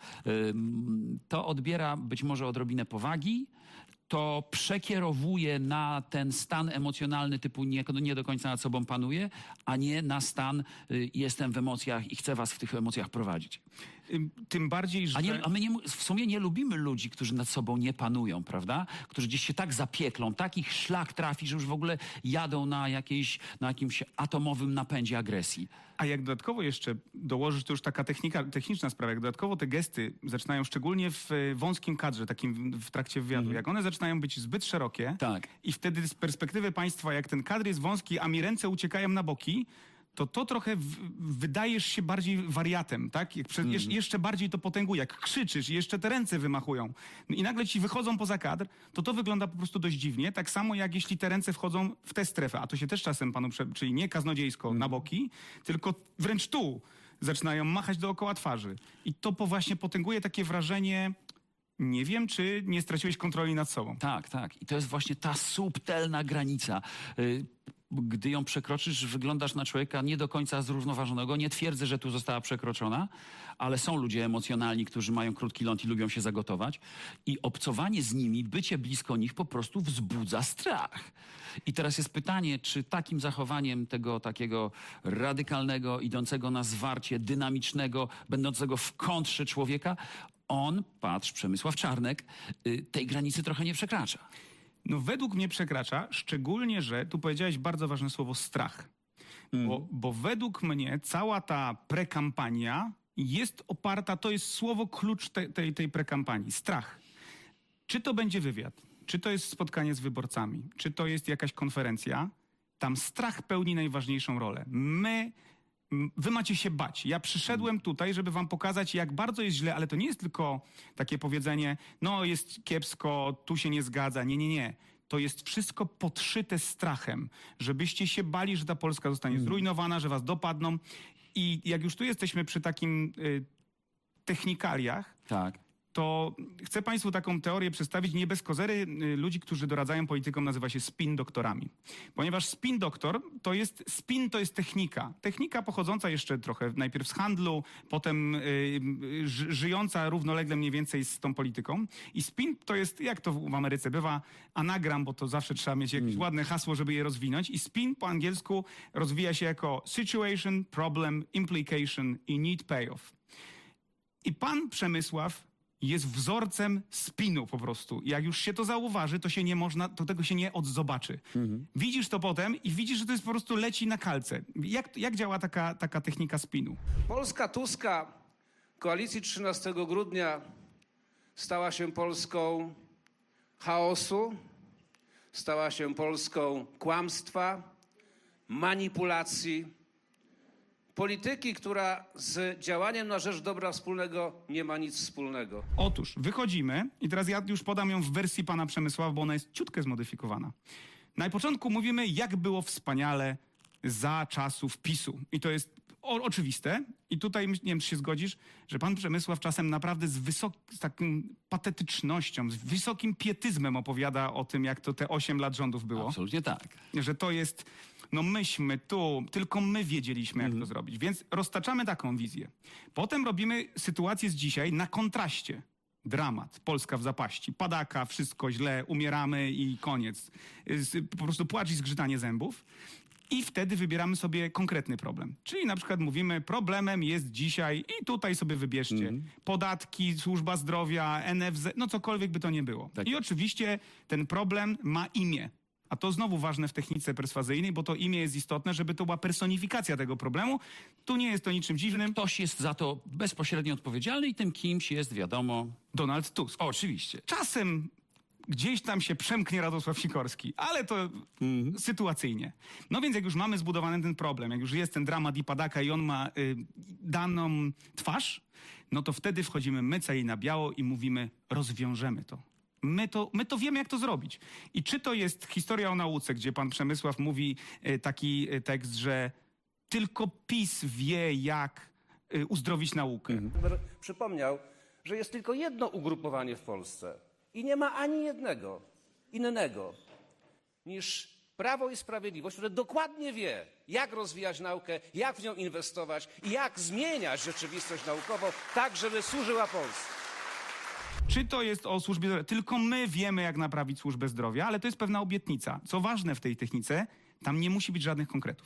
Ym, To odbiera być może odrobinę powagi, to przekierowuje na ten stan emocjonalny typu nie, nie do końca nad sobą panuje, a nie na stan y, jestem w emocjach i chcę was w tych emocjach prowadzić. Ym, Tym bardziej, że... A, nie, a my nie, mu- w sumie nie lubimy ludzi, którzy nad sobą nie panują, prawda? Którzy gdzieś się tak zapieklą, tak ich szlak trafi, że już w ogóle jadą na, jakiejś, na jakimś atomowym napędzie agresji. A jak dodatkowo jeszcze dołożysz, to już taka technika, techniczna sprawa, jak dodatkowo te gesty zaczynają, szczególnie w e, wąskim kadrze, takim w, w trakcie wywiadu, jak one zaczynają być zbyt szerokie Tak. i wtedy z perspektywy państwa, jak ten kadr jest wąski, a mi ręce uciekają na boki, to to trochę w, wydajesz się bardziej wariatem, tak? Jak prze, jesz, jeszcze bardziej to potęguje, jak krzyczysz i jeszcze te ręce wymachują no i nagle ci wychodzą poza kadr, to to wygląda po prostu dość dziwnie, tak samo jak jeśli te ręce wchodzą w tę strefę, a to się też czasem panu, prze, czyli nie kaznodziejsko na boki, tylko wręcz tu zaczynają machać dookoła twarzy. I to po właśnie potęguje takie wrażenie, nie wiem, czy nie straciłeś kontroli nad sobą. Tak, tak. I to jest właśnie ta subtelna granica. Y, Gdy ją przekroczysz, wyglądasz na człowieka nie do końca zrównoważonego. Nie twierdzę, że tu została przekroczona, ale są ludzie emocjonalni, którzy mają krótki ląd i lubią się zagotować. I obcowanie z nimi, bycie blisko nich po prostu wzbudza strach. I teraz jest pytanie, czy takim zachowaniem tego takiego radykalnego, idącego na zwarcie, dynamicznego, będącego w kontrze człowieka, on, patrz, Przemysław Czarnek, y, tej granicy trochę nie przekracza. No według mnie przekracza, szczególnie, że tu powiedziałeś bardzo ważne słowo strach. Bo, bo według mnie cała ta prekampania jest oparta, to jest słowo klucz te, tej, tej prekampanii, strach. Czy to będzie wywiad, czy to jest spotkanie z wyborcami, czy to jest jakaś konferencja, tam strach pełni najważniejszą rolę. My... M, Wy macie się bać. Ja przyszedłem tutaj, żeby wam pokazać, jak bardzo jest źle, ale to nie jest tylko takie powiedzenie, no jest kiepsko, tu się nie zgadza. Nie, nie, nie. To jest wszystko podszyte strachem, żebyście się bali, że ta Polska zostanie zrujnowana, że was dopadną. I jak już tu jesteśmy przy takim y, technikaliach, Tak. to chcę państwu taką teorię przedstawić. Nie bez kozery y, ludzi, którzy doradzają politykom, nazywa się spin doktorami. Ponieważ spin doktor to jest, spin to jest technika. Technika pochodząca jeszcze trochę najpierw z handlu, potem y, y, ży, żyjąca równolegle mniej więcej z tą polityką. I spin to jest, jak to w Ameryce bywa, anagram, bo to zawsze trzeba mieć jakieś ładne hasło, żeby je rozwinąć. I spin po angielsku rozwija się jako situation, problem, implication i need payoff. I pan Przemysław jest wzorcem spinu po prostu. Jak już się to zauważy, to się nie można, to tego się nie odzobaczy. Widzisz to potem i widzisz, że to jest po prostu leci na kalce. Jak, jak działa taka, taka technika spinu? Polska Tuska, koalicji trzynastego grudnia, stała się Polską chaosu, stała się Polską kłamstwa, manipulacji, polityki, która z działaniem na rzecz dobra wspólnego nie ma nic wspólnego. Otóż wychodzimy i teraz ja już podam ją w wersji pana Przemysława, bo ona jest ciutkę zmodyfikowana. Na początku mówimy, jak było wspaniale za czasów PiSu. I to jest o, oczywiste. I tutaj, nie wiem, czy się zgodzisz, że pan Przemysław czasem naprawdę z, wysok, z taką patetycznością, z wysokim pietyzmem opowiada o tym, jak to te osiem lat rządów było. Absolutnie tak. Że to jest, no myśmy tu, tylko my wiedzieliśmy, jak to zrobić. Więc roztaczamy taką wizję. Potem robimy sytuację z dzisiaj na kontraście. Dramat, Polska w zapaści, padaka, wszystko źle, umieramy i koniec. Z- Po prostu płacz i zgrzytanie zębów. I wtedy wybieramy sobie konkretny problem. Czyli na przykład mówimy, problemem jest dzisiaj, i tutaj sobie wybierzcie, podatki, służba zdrowia, N F Z, no cokolwiek by to nie było. Tak. I oczywiście ten problem ma imię. A to znowu ważne w technice perswazyjnej, bo to imię jest istotne, żeby to była personifikacja tego problemu. Tu nie jest to niczym dziwnym. Ktoś jest za to bezpośrednio odpowiedzialny i tym kimś jest, wiadomo... Donald Tusk. Oczywiście. Czasem gdzieś tam się przemknie Radosław Sikorski, ale to sytuacyjnie. No więc jak już mamy zbudowany ten problem, jak już jest ten dramat i padaka i on ma y, daną twarz, no to wtedy wchodzimy my cali na biało i mówimy, rozwiążemy to. My to, my to wiemy, jak to zrobić. I czy to jest historia o nauce, gdzie pan Przemysław mówi y, taki y, tekst, że tylko PiS wie, jak y, uzdrowić naukę. Przypomniał, że jest tylko jedno ugrupowanie w Polsce i nie ma ani jednego innego niż Prawo i Sprawiedliwość, które dokładnie wie, jak rozwijać naukę, jak w nią inwestować i jak zmieniać rzeczywistość naukową tak, żeby służyła Polsce. Czy to jest o służbie zdrowia? Tylko my wiemy, jak naprawić służbę zdrowia, ale to jest pewna obietnica. Co ważne w tej technice, tam nie musi być żadnych konkretów.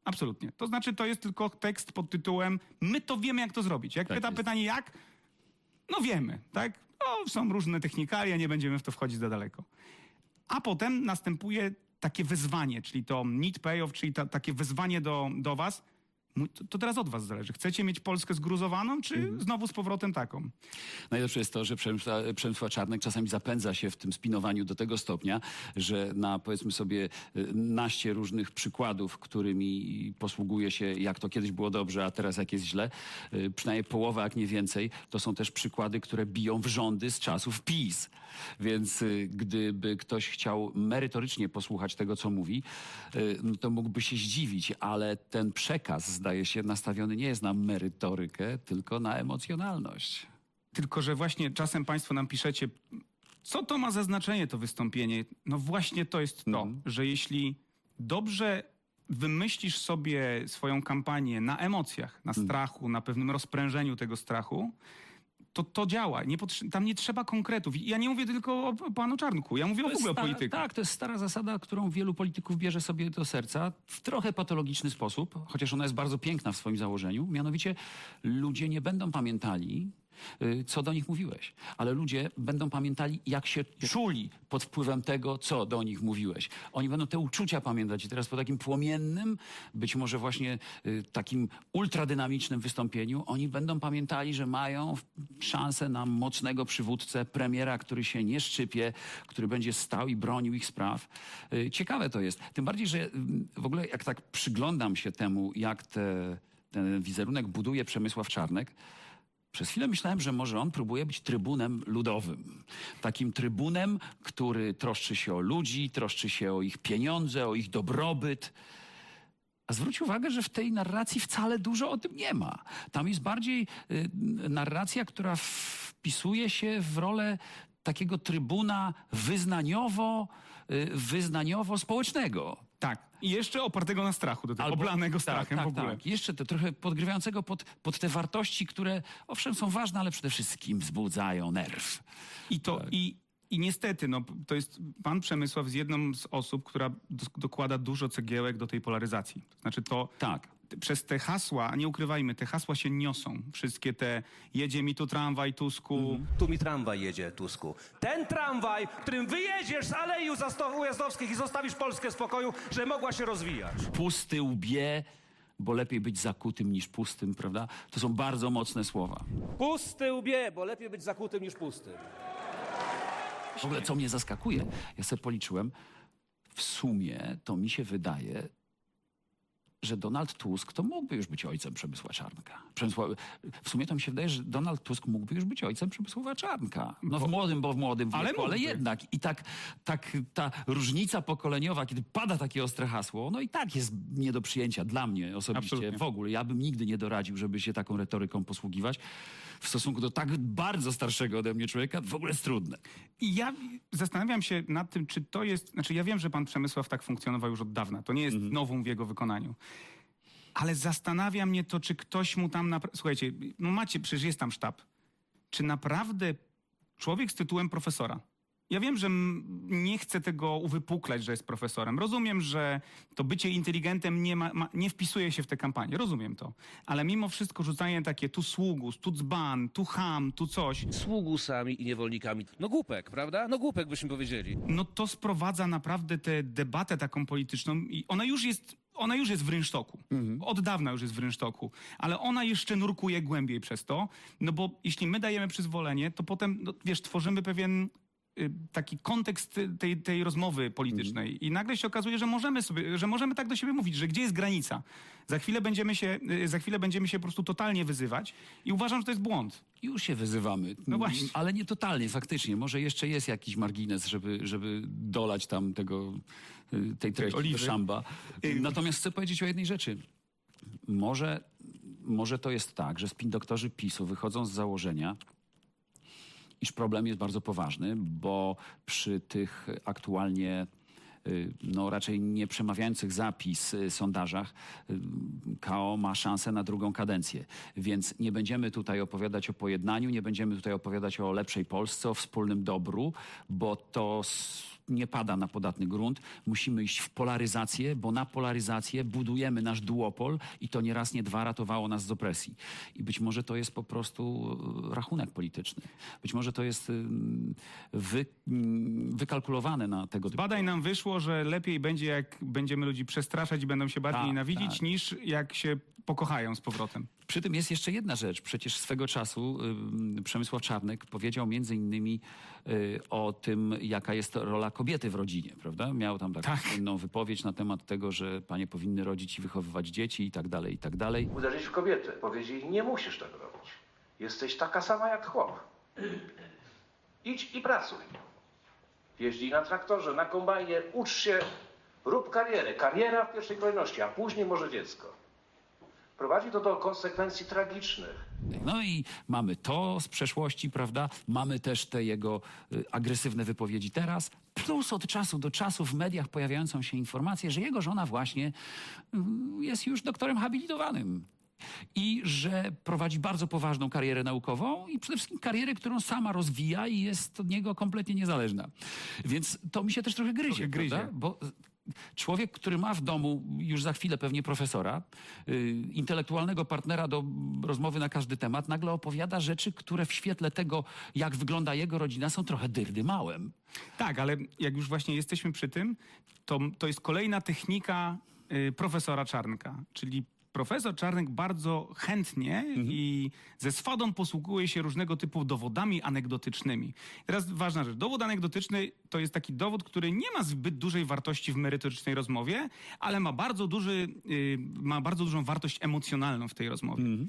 Absolutnie. To znaczy, to jest tylko tekst pod tytułem my to wiemy, jak to zrobić. Jak Tak pyta jest. pytanie jak, no wiemy, tak? No, są różne technikalia, nie będziemy w to wchodzić za daleko. A potem następuje takie wezwanie, czyli to need payoff, czyli ta, takie wezwanie do, do was. Mój- To, to teraz od was zależy. Chcecie mieć Polskę zgruzowaną, czy Mhm. znowu z powrotem taką? Najlepsze jest to, że Przemysław, Przemysław Czarnek czasami zapędza się w tym spinowaniu do tego stopnia, że na powiedzmy sobie y, naście różnych przykładów, którymi posługuje się, jak to kiedyś było dobrze, a teraz jak jest źle, y, przynajmniej połowa, jak nie więcej, to są też przykłady, które biją w rządy z czasów PiS. Więc y, gdyby ktoś chciał merytorycznie posłuchać tego, co mówi, y, no to mógłby się zdziwić, ale ten przekaz, zdaje się, nastawiony nie jest na merytorykę, tylko na emocjonalność. Tylko że właśnie czasem państwo nam piszecie, co to ma za znaczenie to wystąpienie? No właśnie to jest to, Mhm. że jeśli dobrze wymyślisz sobie swoją kampanię na emocjach, na strachu, na pewnym rozprężeniu tego strachu, to to działa. Nie potrze- tam nie trzeba konkretów. I ja nie mówię tylko o o panu Czarnku, ja mówię o w ogóle o stara- polityku. Tak, to jest stara zasada, którą wielu polityków bierze sobie do serca w trochę patologiczny sposób, chociaż ona jest bardzo piękna w swoim założeniu. Mianowicie ludzie nie będą pamiętali, y, co do nich mówiłeś, ale ludzie będą pamiętali, jak się czuli pod wpływem tego, co do nich mówiłeś. Oni będą te uczucia pamiętać i teraz po takim płomiennym, być może właśnie y, takim ultradynamicznym wystąpieniu, oni będą pamiętali, że mają szansę na mocnego przywódcę, premiera, który się nie szczypie, który będzie stał i bronił ich spraw. Y, Ciekawe to jest. Tym bardziej, że y, w ogóle jak tak przyglądam się temu, jak te, ten wizerunek buduje Przemysław Czarnek, przez chwilę myślałem, że może on próbuje być trybunem ludowym. Takim trybunem, który troszczy się o ludzi, troszczy się o ich pieniądze, o ich dobrobyt. A zwróć uwagę, że w tej narracji wcale dużo o tym nie ma. Tam jest bardziej y, narracja, która wpisuje się w rolę takiego trybuna wyznaniowo, y, wyznaniowo-społecznego. Tak. I jeszcze opartego na strachu, do tego oblanego strachem tak, w ogóle. Tak. Jeszcze to trochę podgrywającego pod, pod te wartości, które owszem są ważne, ale przede wszystkim wzbudzają nerw. I to, i, i niestety, no, to jest pan Przemysław z jedną z osób, która do, dokłada dużo cegiełek do tej polaryzacji. To znaczy to... Tak. Przez te hasła, nie ukrywajmy, te hasła się niosą. Wszystkie te jedzie mi tu tramwaj, Tusku. Tu mi tramwaj jedzie, Tusku. Ten tramwaj, którym wyjedziesz z Alei Ujazdowskich Ujazdowskich i zostawisz Polskę w spokoju, że mogła się rozwijać. Pusty łbie, bo lepiej być zakutym niż pustym, prawda? To są bardzo mocne słowa. Pusty łbie, bo lepiej być zakutym niż pustym. W ogóle, co mnie zaskakuje, ja sobie policzyłem, w sumie to mi się wydaje, że Donald Tusk to mógłby już być ojcem Przemysła Czarnka. Przemysła, w sumie to mi się wydaje, że Donald Tusk mógłby już być ojcem Przemysława Czarnka. No w młodym, bo w młodym wieku, Ale ale, mógłby. jednak. I tak, tak ta różnica pokoleniowa, kiedy pada takie ostre hasło, no i tak jest nie do przyjęcia dla mnie osobiście. Absolutnie. W ogóle ja bym nigdy nie doradził, żeby się taką retoryką posługiwać. W stosunku do tak bardzo starszego ode mnie człowieka w ogóle jest trudne. I ja zastanawiam się nad tym, czy to jest... Znaczy ja wiem, że pan Przemysław tak funkcjonował już od dawna. To nie jest nowum w jego wykonaniu. Ale zastanawia mnie to, czy ktoś mu tam... Napra- Słuchajcie, no macie, przecież jest tam sztab. Czy naprawdę człowiek z tytułem profesora... Ja wiem, że m- nie chcę tego uwypuklać, że jest profesorem. Rozumiem, że to bycie inteligentem nie, ma, ma, nie wpisuje się w tę kampanię. Rozumiem to. Ale mimo wszystko rzucanie takie tu sługus, tu dzban, tu ham, tu coś... Sługusami i niewolnikami. No głupek, prawda? No głupek byśmy powiedzieli. no to sprowadza naprawdę tę debatę taką polityczną i ona już jest, ona już jest w rynsztoku. Od dawna już jest w rynsztoku. Ale ona jeszcze nurkuje głębiej przez to, no bo jeśli my dajemy przyzwolenie, to potem, no, wiesz, tworzymy pewien y, taki kontekst tej, tej rozmowy politycznej i nagle się okazuje, że możemy sobie, że możemy tak do siebie mówić, że gdzie jest granica? Za chwilę będziemy się, y, za chwilę będziemy się po prostu totalnie wyzywać i uważam, że to jest błąd. Już się wyzywamy. No właśnie. Ale nie totalnie, faktycznie. Może jeszcze jest jakiś margines, żeby, żeby dolać tam tego, y, tej treści oliwy. do szamba. Natomiast chcę powiedzieć o jednej rzeczy. Może, może to jest tak, że spin-doktorzy PiSu wychodzą z założenia, iż problem jest bardzo poważny, bo przy tych aktualnie y, no raczej nie przemawiających zapis y, sondażach y, K O ma szansę na drugą kadencję. Więc nie będziemy tutaj opowiadać o pojednaniu, nie będziemy tutaj opowiadać o lepszej Polsce, o wspólnym dobru, bo to s- nie pada na podatny grunt. Musimy iść w polaryzację, bo na polaryzację budujemy nasz duopol i to nie raz, nie dwa ratowało nas z opresji. I być może to jest po prostu e, rachunek polityczny. Być może to jest ym, wy, ym, wykalkulowane na tego typu... Badań nam wyszło, że lepiej będzie, jak będziemy ludzi przestraszać i będą się bardziej Tak, nienawidzić, tak. niż jak się pokochają z powrotem. Przy tym jest jeszcze jedna rzecz. Przecież swego czasu y, Przemysław Czarnek powiedział między innymi y, o tym, jaka jest rola kobiety w rodzinie, prawda? Miał tam taką Tak. słynną wypowiedź na temat tego, że panie powinny rodzić i wychowywać dzieci i tak dalej, i tak dalej. Uderzyć w kobietę. Powiedzieli, nie musisz tego robić. Jesteś taka sama jak chłop. Idź i pracuj. Jeźdź na traktorze, na kombajnie, ucz się, rób karierę. Kariera w pierwszej kolejności, a później może dziecko. Prowadzi to do konsekwencji tragicznych. No i mamy to z przeszłości, prawda? Mamy też te jego y, agresywne wypowiedzi teraz. Plus od czasu do czasu w mediach pojawiającą się informację, że jego żona właśnie y, jest już doktorem habilitowanym. I że prowadzi bardzo poważną karierę naukową i przede wszystkim karierę, którą sama rozwija i jest od niego kompletnie niezależna. Więc to mi się też trochę gryzie, Trochę gryzie. prawda? Bo człowiek, który ma w domu już za chwilę pewnie profesora, y, intelektualnego partnera do rozmowy na każdy temat, nagle opowiada rzeczy, które w świetle tego, jak wygląda jego rodzina, są trochę dyrdymałem. Tak, ale jak już właśnie jesteśmy przy tym, to, to jest kolejna technika y, profesora Czarnka, czyli profesor Czarnek bardzo chętnie Mhm. i ze swadą posługuje się różnego typu dowodami anegdotycznymi. Teraz ważna rzecz. Dowód anegdotyczny to jest taki dowód, który nie ma zbyt dużej wartości w merytorycznej rozmowie, ale ma bardzo, duży, y, ma bardzo dużą wartość emocjonalną w tej rozmowie. Mhm.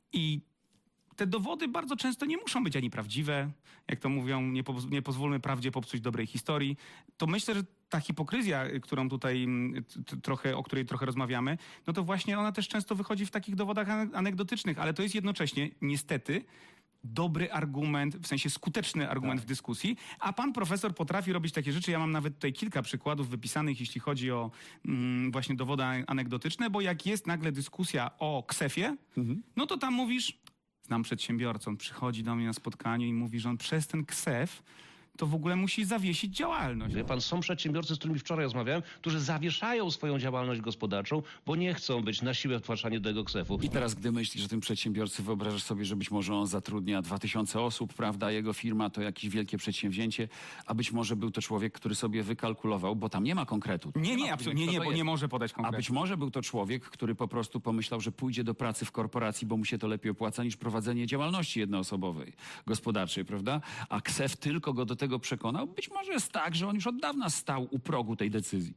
I te dowody bardzo często nie muszą być ani prawdziwe, jak to mówią, nie, po, nie pozwólmy prawdzie popsuć dobrej historii. To myślę, że ta hipokryzja, którą tutaj mm, t, trochę, o której trochę rozmawiamy, no to właśnie ona też często wychodzi w takich dowodach ane- anegdotycznych, ale to jest jednocześnie, niestety, dobry argument, w sensie skuteczny argument w dyskusji, a pan profesor potrafi robić takie rzeczy. Ja mam nawet tutaj kilka przykładów wypisanych, jeśli chodzi o mm, właśnie dowody anegdotyczne, bo jak jest nagle dyskusja o ksefie, no to tam mówisz, znam przedsiębiorcę, on przychodzi do mnie na spotkaniu i mówi, że on przez ten ksef to w ogóle musi zawiesić działalność. Wie pan, są przedsiębiorcy, z którymi wczoraj rozmawiałem, którzy zawieszają swoją działalność gospodarczą, bo nie chcą być na siłę wtłaczani do tego ksefu. I teraz, gdy myślisz o tym przedsiębiorcy, wyobrażasz sobie, że być może on zatrudnia dwa tysiące osób, prawda? Jego firma to jakieś wielkie przedsięwzięcie, a być może był to człowiek, który sobie wykalkulował, bo tam nie ma konkretu. Nie, nie, ma absolutnie co nie, to bo jest. nie może podać A konkretnie. być może był to człowiek, który po prostu pomyślał, że pójdzie do pracy w korporacji, bo mu się to lepiej opłaca niż prowadzenie działalności jednoosobowej, gospodarczej, prawda? A ksef tylko go do tego przekonał. Być może jest tak, że on już od dawna stał u progu tej decyzji.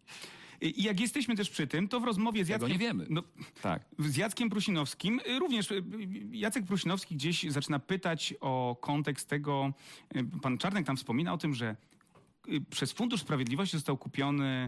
I jak jesteśmy też przy tym, to w rozmowie z Tego Jackiem... nie wiemy. No, Tak. z Jackiem Prusinowskim, y, również y, Jacek Prusinowski gdzieś zaczyna pytać o kontekst tego, y, pan Czarnek tam wspomina o tym, że y, przez Fundusz Sprawiedliwości został kupiony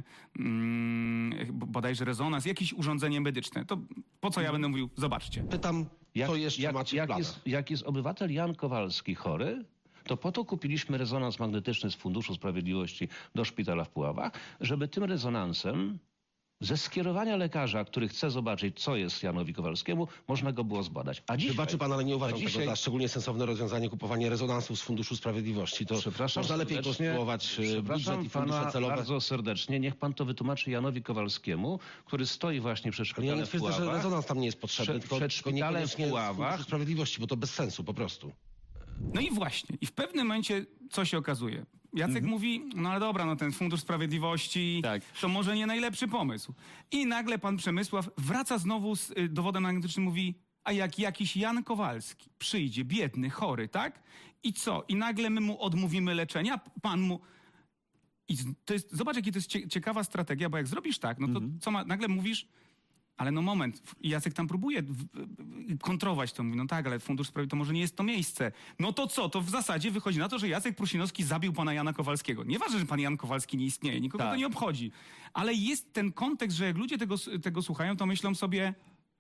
mm, bodajże rezonans, jakieś urządzenie medyczne. To po co ja będę mówił? Zobaczcie. Pytam, Jak, co jeszcze jak, macie w jak, planach? jest, jak jest obywatel Jan Kowalski chory, to po to kupiliśmy rezonans magnetyczny z Funduszu Sprawiedliwości do szpitala w Puławach, żeby tym rezonansem ze skierowania lekarza, który chce zobaczyć, co jest Janowi Kowalskiemu, można go było zbadać. A dzisiaj, Wybaczy pan, ale nie uważam a dzisiaj, tego za szczególnie sensowne rozwiązanie kupowanie rezonansów z Funduszu Sprawiedliwości. To Przepraszam można lepiej serdecznie, konstruować e, budżet przepraszam i fundusze pana celowe. bardzo serdecznie. Niech pan to wytłumaczy Janowi Kowalskiemu, który stoi właśnie przed Ale ja szpitalem nie w twierdzę, że Puławach. rezonans tam nie jest potrzebny, Przed- tylko, przed tylko szpitalem w niekoniecznie z Puławach. Funduszu Sprawiedliwości, bo to bez sensu po prostu. No i właśnie. I w pewnym momencie co się okazuje? Jacek mówi, no ale dobra, no ten Fundusz Sprawiedliwości Tak. to może nie najlepszy pomysł. I nagle pan Przemysław wraca znowu z y, dowodem magnetycznym, mówi, a jak jakiś Jan Kowalski przyjdzie, biedny, chory, tak? I co? I nagle my mu odmówimy leczenia, pan mu... I z- to jest, zobacz, jaka to jest cie, ciekawa strategia, bo jak zrobisz tak, no to co ma, nagle mówisz, ale no moment, w- i Jacek tam próbuje w- w- kontrować to, mówi, no tak, ale Fundusz Sprawiedliwości to może nie jest to miejsce. No to co? To w zasadzie wychodzi na to, że Jacek Prusinowski zabił pana Jana Kowalskiego. Nieważne, że pan Jan Kowalski nie istnieje, nikogo Tak. to nie obchodzi. Ale jest ten kontekst, że jak ludzie tego, s- tego słuchają, to myślą sobie,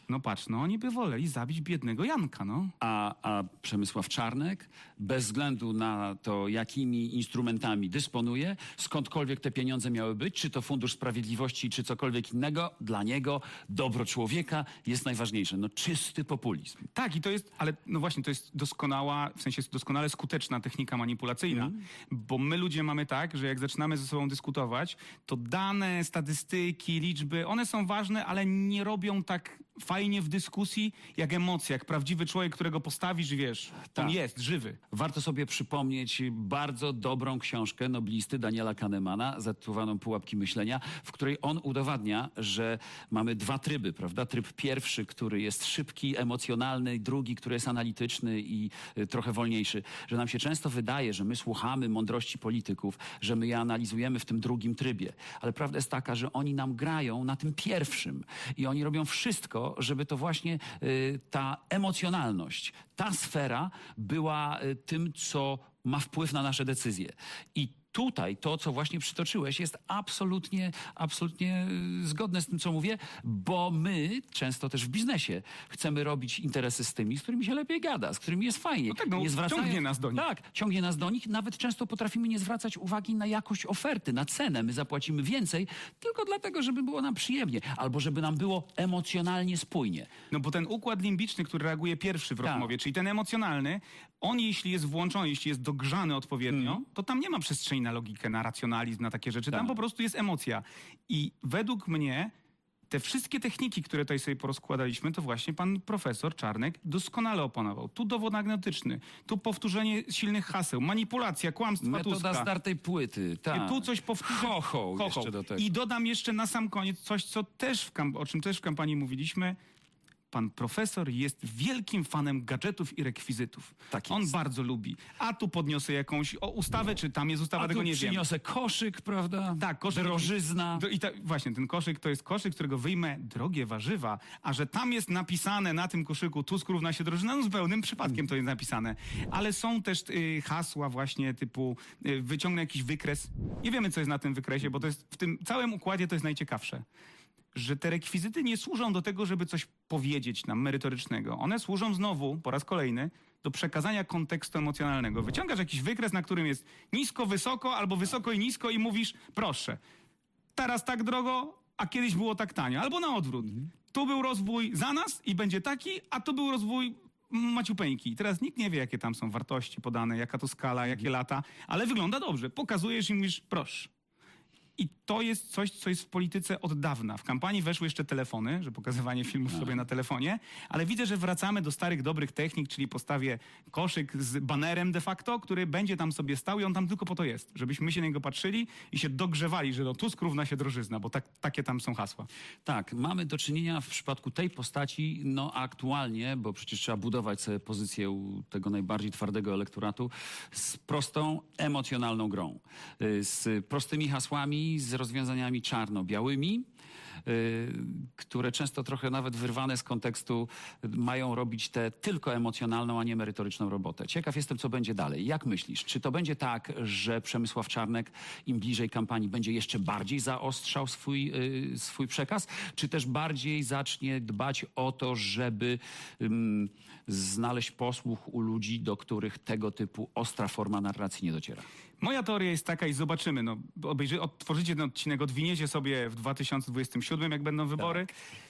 No patrz, no oni by woleli zabić biednego Janka, no. A, a Przemysław Czarnek, bez względu na to, jakimi instrumentami dysponuje, skądkolwiek te pieniądze miały być, czy to Fundusz Sprawiedliwości, czy cokolwiek innego, dla niego dobro człowieka jest najważniejsze. No czysty populizm. Tak, i to jest, ale no właśnie, to jest doskonała, w sensie doskonale skuteczna technika manipulacyjna, Mm. bo my ludzie mamy tak, że jak zaczynamy ze sobą dyskutować, to dane, statystyki, liczby, one są ważne, ale nie robią tak fajnie w dyskusji jak emocje, jak prawdziwy człowiek, którego postawisz, wiesz, on Tak. jest, żywy. Warto sobie przypomnieć bardzo dobrą książkę noblisty Daniela Kahnemana, zatytułowaną Pułapki myślenia, w której on udowadnia, że mamy dwa tryby, prawda? Tryb pierwszy, który jest szybki, emocjonalny, i drugi, który jest analityczny i y, trochę wolniejszy. Że nam się często wydaje, że my słuchamy mądrości polityków, że my je analizujemy w tym drugim trybie. Ale prawda jest taka, że oni nam grają na tym pierwszym i oni robią wszystko, żeby to właśnie y, ta emocjonalność, ta sfera była y, tym, co ma wpływ na nasze decyzje. I tutaj to, co właśnie przytoczyłeś, jest absolutnie, absolutnie y, zgodne z tym, co mówię, bo my często też w biznesie chcemy robić interesy z tymi, z którymi się lepiej gada, z którymi jest fajnie. No tak, no, Nie zwracają- ciągnie nas do nich. Tak, ciągnie nas do nich. Nawet często potrafimy nie zwracać uwagi na jakość oferty, na cenę. My zapłacimy więcej tylko dlatego, żeby było nam przyjemnie, albo żeby nam było emocjonalnie spójnie. No bo ten układ limbiczny, który reaguje pierwszy w Tak. rozmowie, czyli ten emocjonalny, on jeśli jest włączony, jeśli jest dogrzany odpowiednio, to tam nie ma przestrzeni na logikę, na racjonalizm, na takie rzeczy. Tam Tak. po prostu jest emocja. I według mnie te wszystkie techniki, które tutaj sobie porozkładaliśmy, to właśnie pan profesor Czarnek doskonale oponował. Tu dowód magnetyczny, tu powtórzenie silnych haseł, manipulacja, kłamstwa Metoda Tuska. zdartej płyty, tak. Tu coś powtórzę. Ho-ho jeszcze do tego. I dodam jeszcze na sam koniec coś, co też w kamp- o czym też w kampanii mówiliśmy. Pan profesor jest wielkim fanem gadżetów i rekwizytów. Tak On jest. bardzo lubi. A tu podniosę jakąś o, ustawę, czy tam jest ustawa, A tego tu nie wiem. przyniosę koszyk, prawda? Tak, koszyk. Drożyzna. Do, I ta, właśnie, ten koszyk to jest koszyk, którego wyjmę drogie warzywa, a że tam jest napisane na tym koszyku Tusk równa się drożyzna, no z pełnym przypadkiem to jest napisane. Ale są też y, hasła właśnie typu y, wyciągnę jakiś wykres. Nie wiemy, co jest na tym wykresie, bo to jest w tym całym układzie to jest najciekawsze. Że te rekwizyty nie służą do tego, żeby coś powiedzieć nam merytorycznego. One służą znowu, po raz kolejny, do przekazania kontekstu emocjonalnego. Wyciągasz jakiś wykres, na którym jest nisko, wysoko, albo wysoko i nisko i mówisz, proszę, teraz tak drogo, a kiedyś było tak tanio. Albo na odwrót. Tu był rozwój za nas i będzie taki, a tu był rozwój maciupeńki. Teraz nikt nie wie, jakie tam są wartości podane, jaka to skala, jakie lata, ale wygląda dobrze. Pokazujesz i mówisz, proszę. I to jest coś, co jest w polityce od dawna. W kampanii weszły jeszcze telefony, że pokazywanie filmów sobie na telefonie, ale widzę, że wracamy do starych, dobrych technik, czyli postawię koszyk z banerem de facto, który będzie tam sobie stał i on tam tylko po to jest, żebyśmy my się na niego patrzyli i się dogrzewali, że no Tusk równa się drożyzna, bo tak, takie tam są hasła. Tak, mamy do czynienia w przypadku tej postaci, no aktualnie, bo przecież trzeba budować sobie pozycję u tego najbardziej twardego elektoratu, z prostą, emocjonalną grą. Y, Z prostymi hasłami, z rozwiązaniami czarno-białymi, y, które często trochę nawet wyrwane z kontekstu mają robić tę tylko emocjonalną, a nie merytoryczną robotę. Ciekaw jestem, co będzie dalej. Jak myślisz? Czy to będzie tak, że Przemysław Czarnek im bliżej kampanii będzie jeszcze bardziej zaostrzał swój, y, swój przekaz, czy też bardziej zacznie dbać o to, żeby ym, znaleźć posłuch u ludzi, do których tego typu ostra forma narracji nie dociera? Moja teoria jest taka i zobaczymy, no, obejrzy, odtworzycie ten odcinek, odwiniecie sobie w dwa tysiące dwudziestym siódmym, jak będą wybory.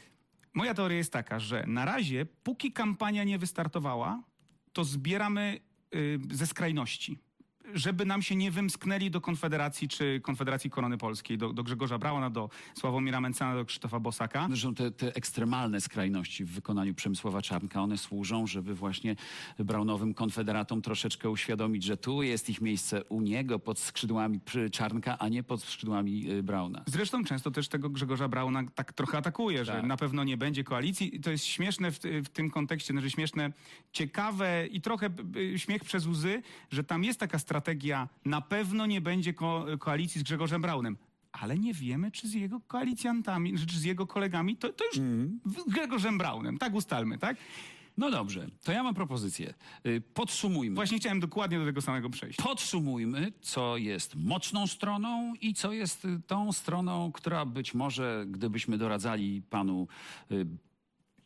Moja teoria jest taka, że na razie, póki kampania nie wystartowała, to zbieramy y, ze skrajności. Żeby nam się nie wymsknęli do Konfederacji czy Konfederacji Korony Polskiej, do, do Grzegorza Brauna, do Sławomira Mencena, do Krzysztofa Bosaka. Zresztą te, te ekstremalne skrajności w wykonaniu Przemysława Czarnka, one służą, żeby właśnie braunowym konfederatom troszeczkę uświadomić, że tu jest ich miejsce u niego pod skrzydłami przy- Czarnka, a nie pod skrzydłami y, Brauna. Zresztą często też tego Grzegorza Brauna tak trochę atakuje, że Tak. na pewno nie będzie koalicji. I to jest śmieszne w, w tym kontekście, znaczy śmieszne, ciekawe i trochę y, śmiech przez łzy, że tam jest taka strategia, na pewno nie będzie ko koalicji z Grzegorzem Braunem. Ale nie wiemy, czy z jego koalicjantami, czy z jego kolegami, to, to już Mhm. z Grzegorzem Braunem, tak ustalmy, tak? No dobrze, to ja mam propozycję. Y, Podsumujmy. Właśnie chciałem dokładnie do tego samego przejść. Podsumujmy, co jest mocną stroną i co jest y, tą stroną, która być może, gdybyśmy doradzali panu y,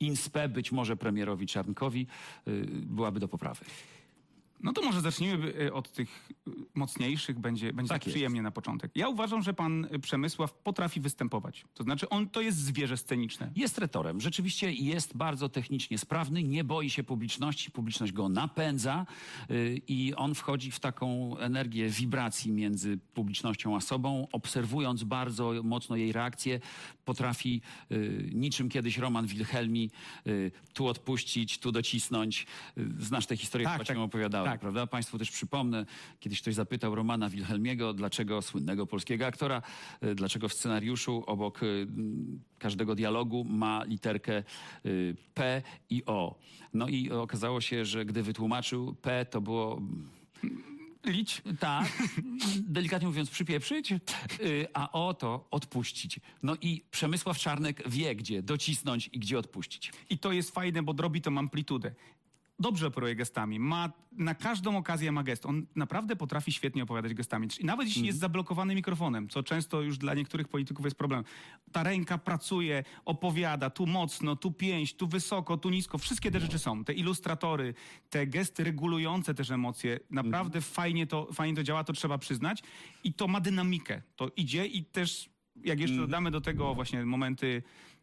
inspe, być może premierowi Czarnkowi, y, byłaby do poprawy. No to może zacznijmy y, od tych y, mocniejszych, będzie, będzie Tak tak jest. przyjemnie na początek. Ja uważam, że pan y, Przemysław potrafi występować. To znaczy on to jest zwierzę sceniczne. Jest retorem. Rzeczywiście jest bardzo technicznie sprawny, nie boi się publiczności, publiczność go napędza yy, i on wchodzi w taką energię wibracji między publicznością a sobą, obserwując bardzo mocno jej reakcję, potrafi yy, niczym kiedyś Roman Wilhelmi yy, tu odpuścić, tu docisnąć. Yy, znasz tę historię, Tak, chyba tak. cię opowiadałem, Tak. prawda? Państwu też przypomnę, kiedyś ktoś zapytał Romana Wilhelmiego, dlaczego słynnego polskiego aktora, yy, dlaczego w scenariuszu obok yy, każdego dialogu ma literkę y, P i O. No i okazało się, że gdy wytłumaczył, P to było... Lić. Tak, delikatnie mówiąc przypieprzyć, y, a O to odpuścić. No i Przemysław Czarnek wie, gdzie docisnąć i gdzie odpuścić. I to jest fajne, bo robi tą amplitudę. Dobrze operuje gestami. Ma, na każdą okazję ma gest. On naprawdę potrafi świetnie opowiadać gestami. I nawet jeśli jest zablokowany mikrofonem, co często już dla niektórych polityków jest problem. Ta ręka pracuje, opowiada, tu mocno, tu pięść, tu wysoko, tu nisko. Wszystkie te rzeczy są. Te ilustratory, te gesty regulujące też emocje. Naprawdę fajnie, to, fajnie to działa, to trzeba przyznać. I to ma dynamikę. To idzie i też, jak jeszcze dodamy do tego właśnie momenty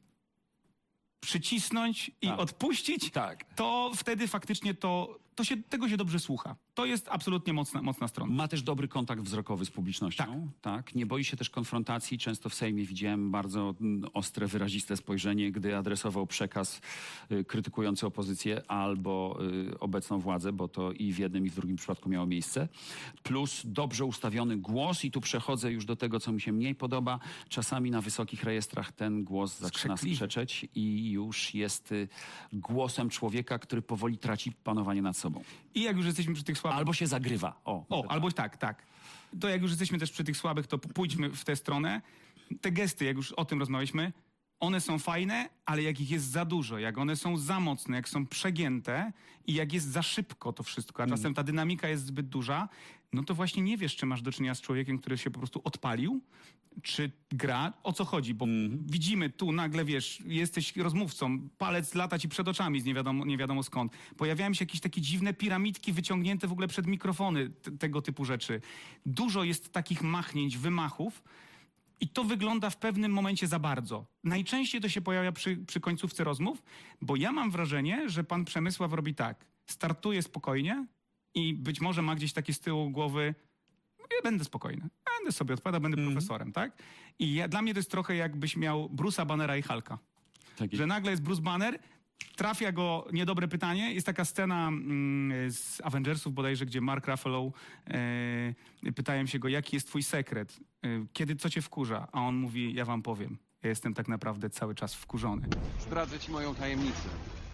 przycisnąć i Tak. odpuścić, Tak. to wtedy faktycznie to, to się, tego się dobrze słucha. To jest absolutnie mocna, mocna strona. Ma też dobry kontakt wzrokowy z publicznością. Tak. Nie boi się też konfrontacji. Często w Sejmie widziałem bardzo mm, ostre, wyraziste spojrzenie, gdy adresował przekaz y, krytykujący opozycję albo y, obecną władzę, bo to i w jednym, i w drugim przypadku miało miejsce. Plus dobrze ustawiony głos i tu przechodzę już do tego, co mi się mniej podoba. Czasami na wysokich rejestrach ten głos zaczyna Skrzekliwy. skrzeczeć i już jest y, głosem człowieka, który powoli traci panowanie nad sobą. I jak już jesteśmy przy tych słabych... Albo się zagrywa. O, O, albo tak, tak. To jak już jesteśmy też przy tych słabych, to pójdźmy w tę stronę. Te gesty, jak już o tym rozmawialiśmy, one są fajne, ale jak ich jest za dużo, jak one są za mocne, jak są przegięte i jak jest za szybko to wszystko, a czasem ta dynamika jest zbyt duża, no to właśnie nie wiesz, czy masz do czynienia z człowiekiem, który się po prostu odpalił, czy gra, o co chodzi, bo widzimy tu nagle, wiesz, jesteś rozmówcą, palec lata ci przed oczami z nie wiadomo, nie wiadomo skąd. Pojawiają się jakieś takie dziwne piramidki wyciągnięte w ogóle przed mikrofony, t- tego typu rzeczy. Dużo jest takich machnięć, wymachów, i to wygląda w pewnym momencie za bardzo. Najczęściej to się pojawia przy, przy końcówce rozmów, bo ja mam wrażenie, że pan Przemysław robi tak. Startuje spokojnie i być może ma gdzieś takie z tyłu głowy, ja będę spokojny, będę sobie odpadał, będę profesorem, tak? I ja, dla mnie to jest trochę jakbyś miał Bruce'a Bannera i Hulka. Tak Że nagle jest Bruce Banner, trafia go niedobre pytanie. Jest taka scena mm, z Avengersów bodajże, gdzie Mark Ruffalo e, pytają się go, jaki jest twój sekret? E, kiedy, co cię wkurza? A on mówi, ja wam powiem, ja jestem tak naprawdę cały czas wkurzony. Zdradzę ci moją tajemnicę.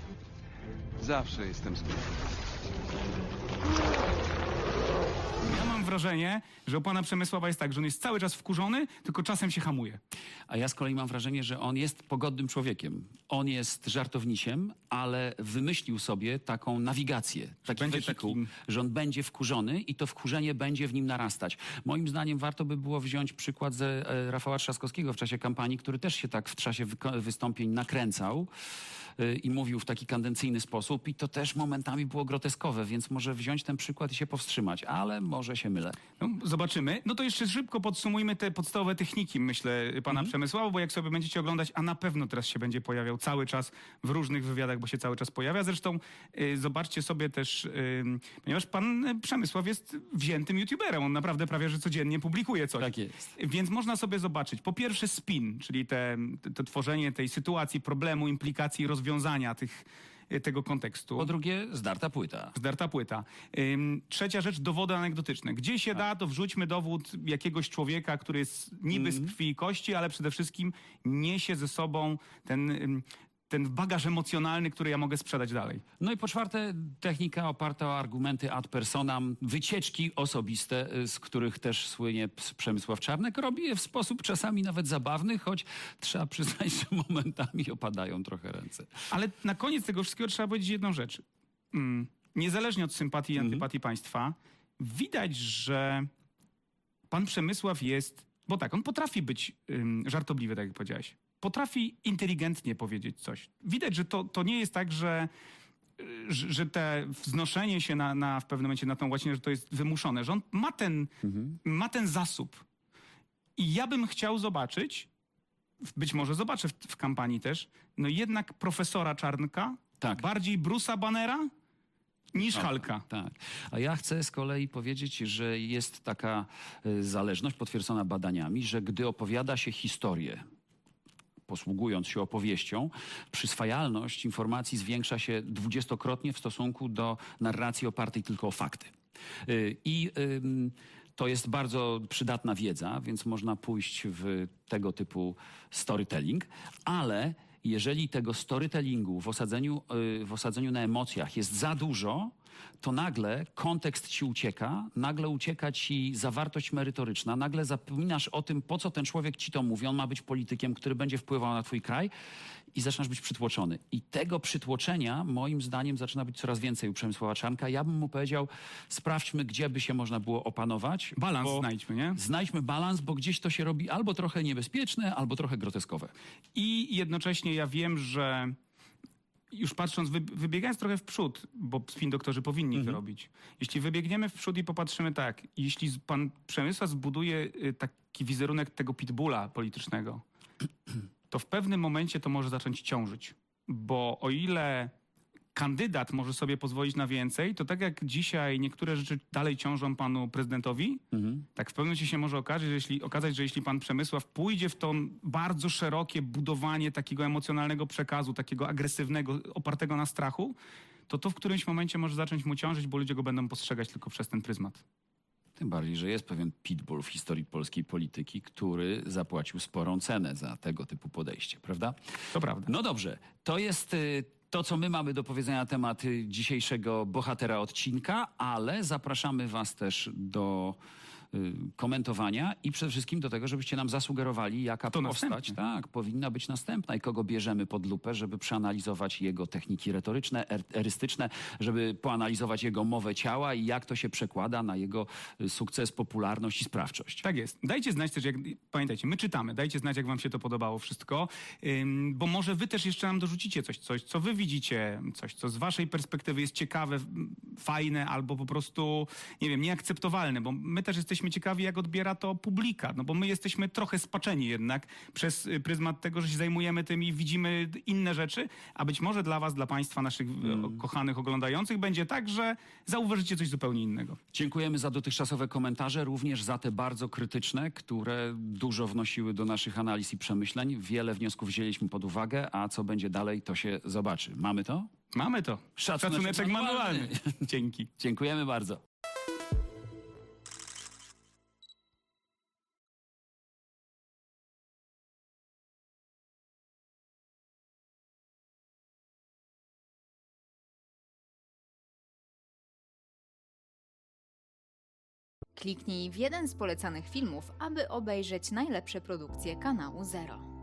Zawsze jestem skuteczny. Ja mam wrażenie, że u pana Przemysława jest tak, że on jest cały czas wkurzony, tylko czasem się hamuje. A ja z kolei mam wrażenie, że on jest pogodnym człowiekiem. On jest żartownisiem, ale wymyślił sobie taką nawigację, taki Będzie wehikuł, takim- że on będzie wkurzony i to wkurzenie będzie w nim narastać. Moim zdaniem warto by było wziąć przykład ze e, Rafała Trzaskowskiego w czasie kampanii, który też się tak w czasie wyko- wystąpień nakręcał e, i mówił w taki kandencyjny sposób i to też momentami było groteskowe, więc może wziąć ten przykład i się powstrzymać, ale może się mylę. No, zobaczymy. No to jeszcze szybko podsumujmy te podstawowe techniki, myślę, pana Przemysława, bo jak sobie będziecie oglądać, a na pewno teraz się będzie pojawiał cały czas w różnych wywiadach, bo się cały czas pojawia. Zresztą y, zobaczcie sobie też, y, ponieważ pan Przemysław jest wziętym youtuberem, on naprawdę prawie, że codziennie publikuje coś. Tak jest. Więc można sobie zobaczyć, po pierwsze spin, czyli te, te, to tworzenie tej sytuacji, problemu, implikacji, rozwiązania tych, tego kontekstu. Po drugie, zdarta płyta. Zdarta płyta. Ym, trzecia rzecz, dowody anegdotyczne. Gdzie się da, to wrzućmy dowód jakiegoś człowieka, który jest niby z krwi i kości, ale przede wszystkim niesie ze sobą ten, ym, ten bagaż emocjonalny, który ja mogę sprzedać dalej. No i po czwarte, technika oparta o argumenty ad personam, wycieczki osobiste, y, z których też słynie Ps- Przemysław Czarnek. Robi je w sposób czasami nawet zabawny, choć trzeba przyznać, że momentami opadają trochę ręce. Ale na koniec tego wszystkiego trzeba powiedzieć jedną rzecz. Mm, niezależnie od sympatii i antypatii państwa, widać, że pan Przemysław jest, bo tak, on potrafi być ym, żartobliwy, tak jak powiedziałeś. potrafi inteligentnie powiedzieć coś. Widać, że to, to nie jest tak, że że że te wznoszenie się na, na, w pewnym momencie na tą łacinę, że to jest wymuszone, że on ma ten, Mhm. ma ten zasób. I ja bym chciał zobaczyć, być może zobaczę w, w kampanii też, no jednak profesora Czarnka, Tak. bardziej Bruce'a Bannera niż Hulka. Tak. A ja chcę z kolei powiedzieć, że jest taka y, zależność potwierdzona badaniami, że gdy opowiada się historię, posługując się opowieścią, przyswajalność informacji zwiększa się dwudziestokrotnie w stosunku do narracji opartej tylko o fakty. Y, I ym, to jest bardzo przydatna wiedza, więc można pójść w tego typu storytelling, ale jeżeli tego storytellingu w osadzeniu, y, w osadzeniu na emocjach jest za dużo, to nagle kontekst ci ucieka, nagle ucieka ci zawartość merytoryczna, nagle zapominasz o tym, po co ten człowiek ci to mówi. On ma być politykiem, który będzie wpływał na twój kraj i zaczynasz być przytłoczony. I tego przytłoczenia, moim zdaniem, zaczyna być coraz więcej u Przemysława Czarnka. Ja bym mu powiedział, sprawdźmy, gdzie by się można było opanować. Balans bo znajdźmy, nie? Znajdźmy balans, bo gdzieś to się robi albo trochę niebezpieczne, albo trochę groteskowe. I jednocześnie ja wiem, że już patrząc, wy, wybiegając trochę w przód, bo spin doktorzy powinni to robić. Jeśli wybiegniemy w przód i popatrzymy tak, jeśli z- pan Przemysław zbuduje y, taki wizerunek tego pitbulla politycznego, to w pewnym momencie to może zacząć ciążyć. Bo o ile kandydat może sobie pozwolić na więcej, to tak jak dzisiaj niektóre rzeczy dalej ciążą panu prezydentowi, tak w pewnym momencie się może okazać, że jeśli, okazać, że jeśli pan Przemysław pójdzie w to bardzo szerokie budowanie takiego emocjonalnego przekazu, takiego agresywnego, opartego na strachu, to to w którymś momencie może zacząć mu ciążyć, bo ludzie go będą postrzegać tylko przez ten pryzmat. Tym bardziej, że jest pewien pitbull w historii polskiej polityki, który zapłacił sporą cenę za tego typu podejście, prawda? To prawda. No dobrze, to jest y, to, co my mamy do powiedzenia na temat y, dzisiejszego bohatera odcinka, ale zapraszamy was też do y, komentowania i przede wszystkim do tego, żebyście nam zasugerowali, jaka To postać następny. tak, powinna być następna i kogo bierzemy pod lupę, żeby przeanalizować jego techniki retoryczne, er, erystyczne, żeby poanalizować jego mowę ciała i jak to się przekłada na jego y, sukces, popularność i sprawczość. Tak jest. Dajcie znać też, jak, pamiętajcie, my czytamy, dajcie znać, jak wam się to podobało wszystko, ym, bo może wy też jeszcze nam dorzucicie coś, coś, co wy widzicie, coś, co z waszej perspektywy jest ciekawe, m, fajne, albo po prostu, nie wiem, nieakceptowalne, bo my też jesteśmy ciekawi, jak odbiera to publika, no bo my jesteśmy trochę spaczeni jednak przez y, pryzmat tego, że się zajmujemy tym i widzimy inne rzeczy, a być może dla was, dla państwa, naszych mm. kochanych oglądających będzie tak, że zauważycie coś zupełnie innego. Dziękujemy za dotychczasowe komentarze, również za te bardzo krytyczne, które dużo wnosiły do naszych analiz i przemyśleń. Wiele wniosków wzięliśmy pod uwagę, a co będzie dalej, to się zobaczy. Mamy to? Mamy to. Szacuneczek Szacuneczek manualny. manualny. Dzięki. Dziękujemy bardzo. Kliknij w jeden z polecanych filmów, aby obejrzeć najlepsze produkcje kanału Zero.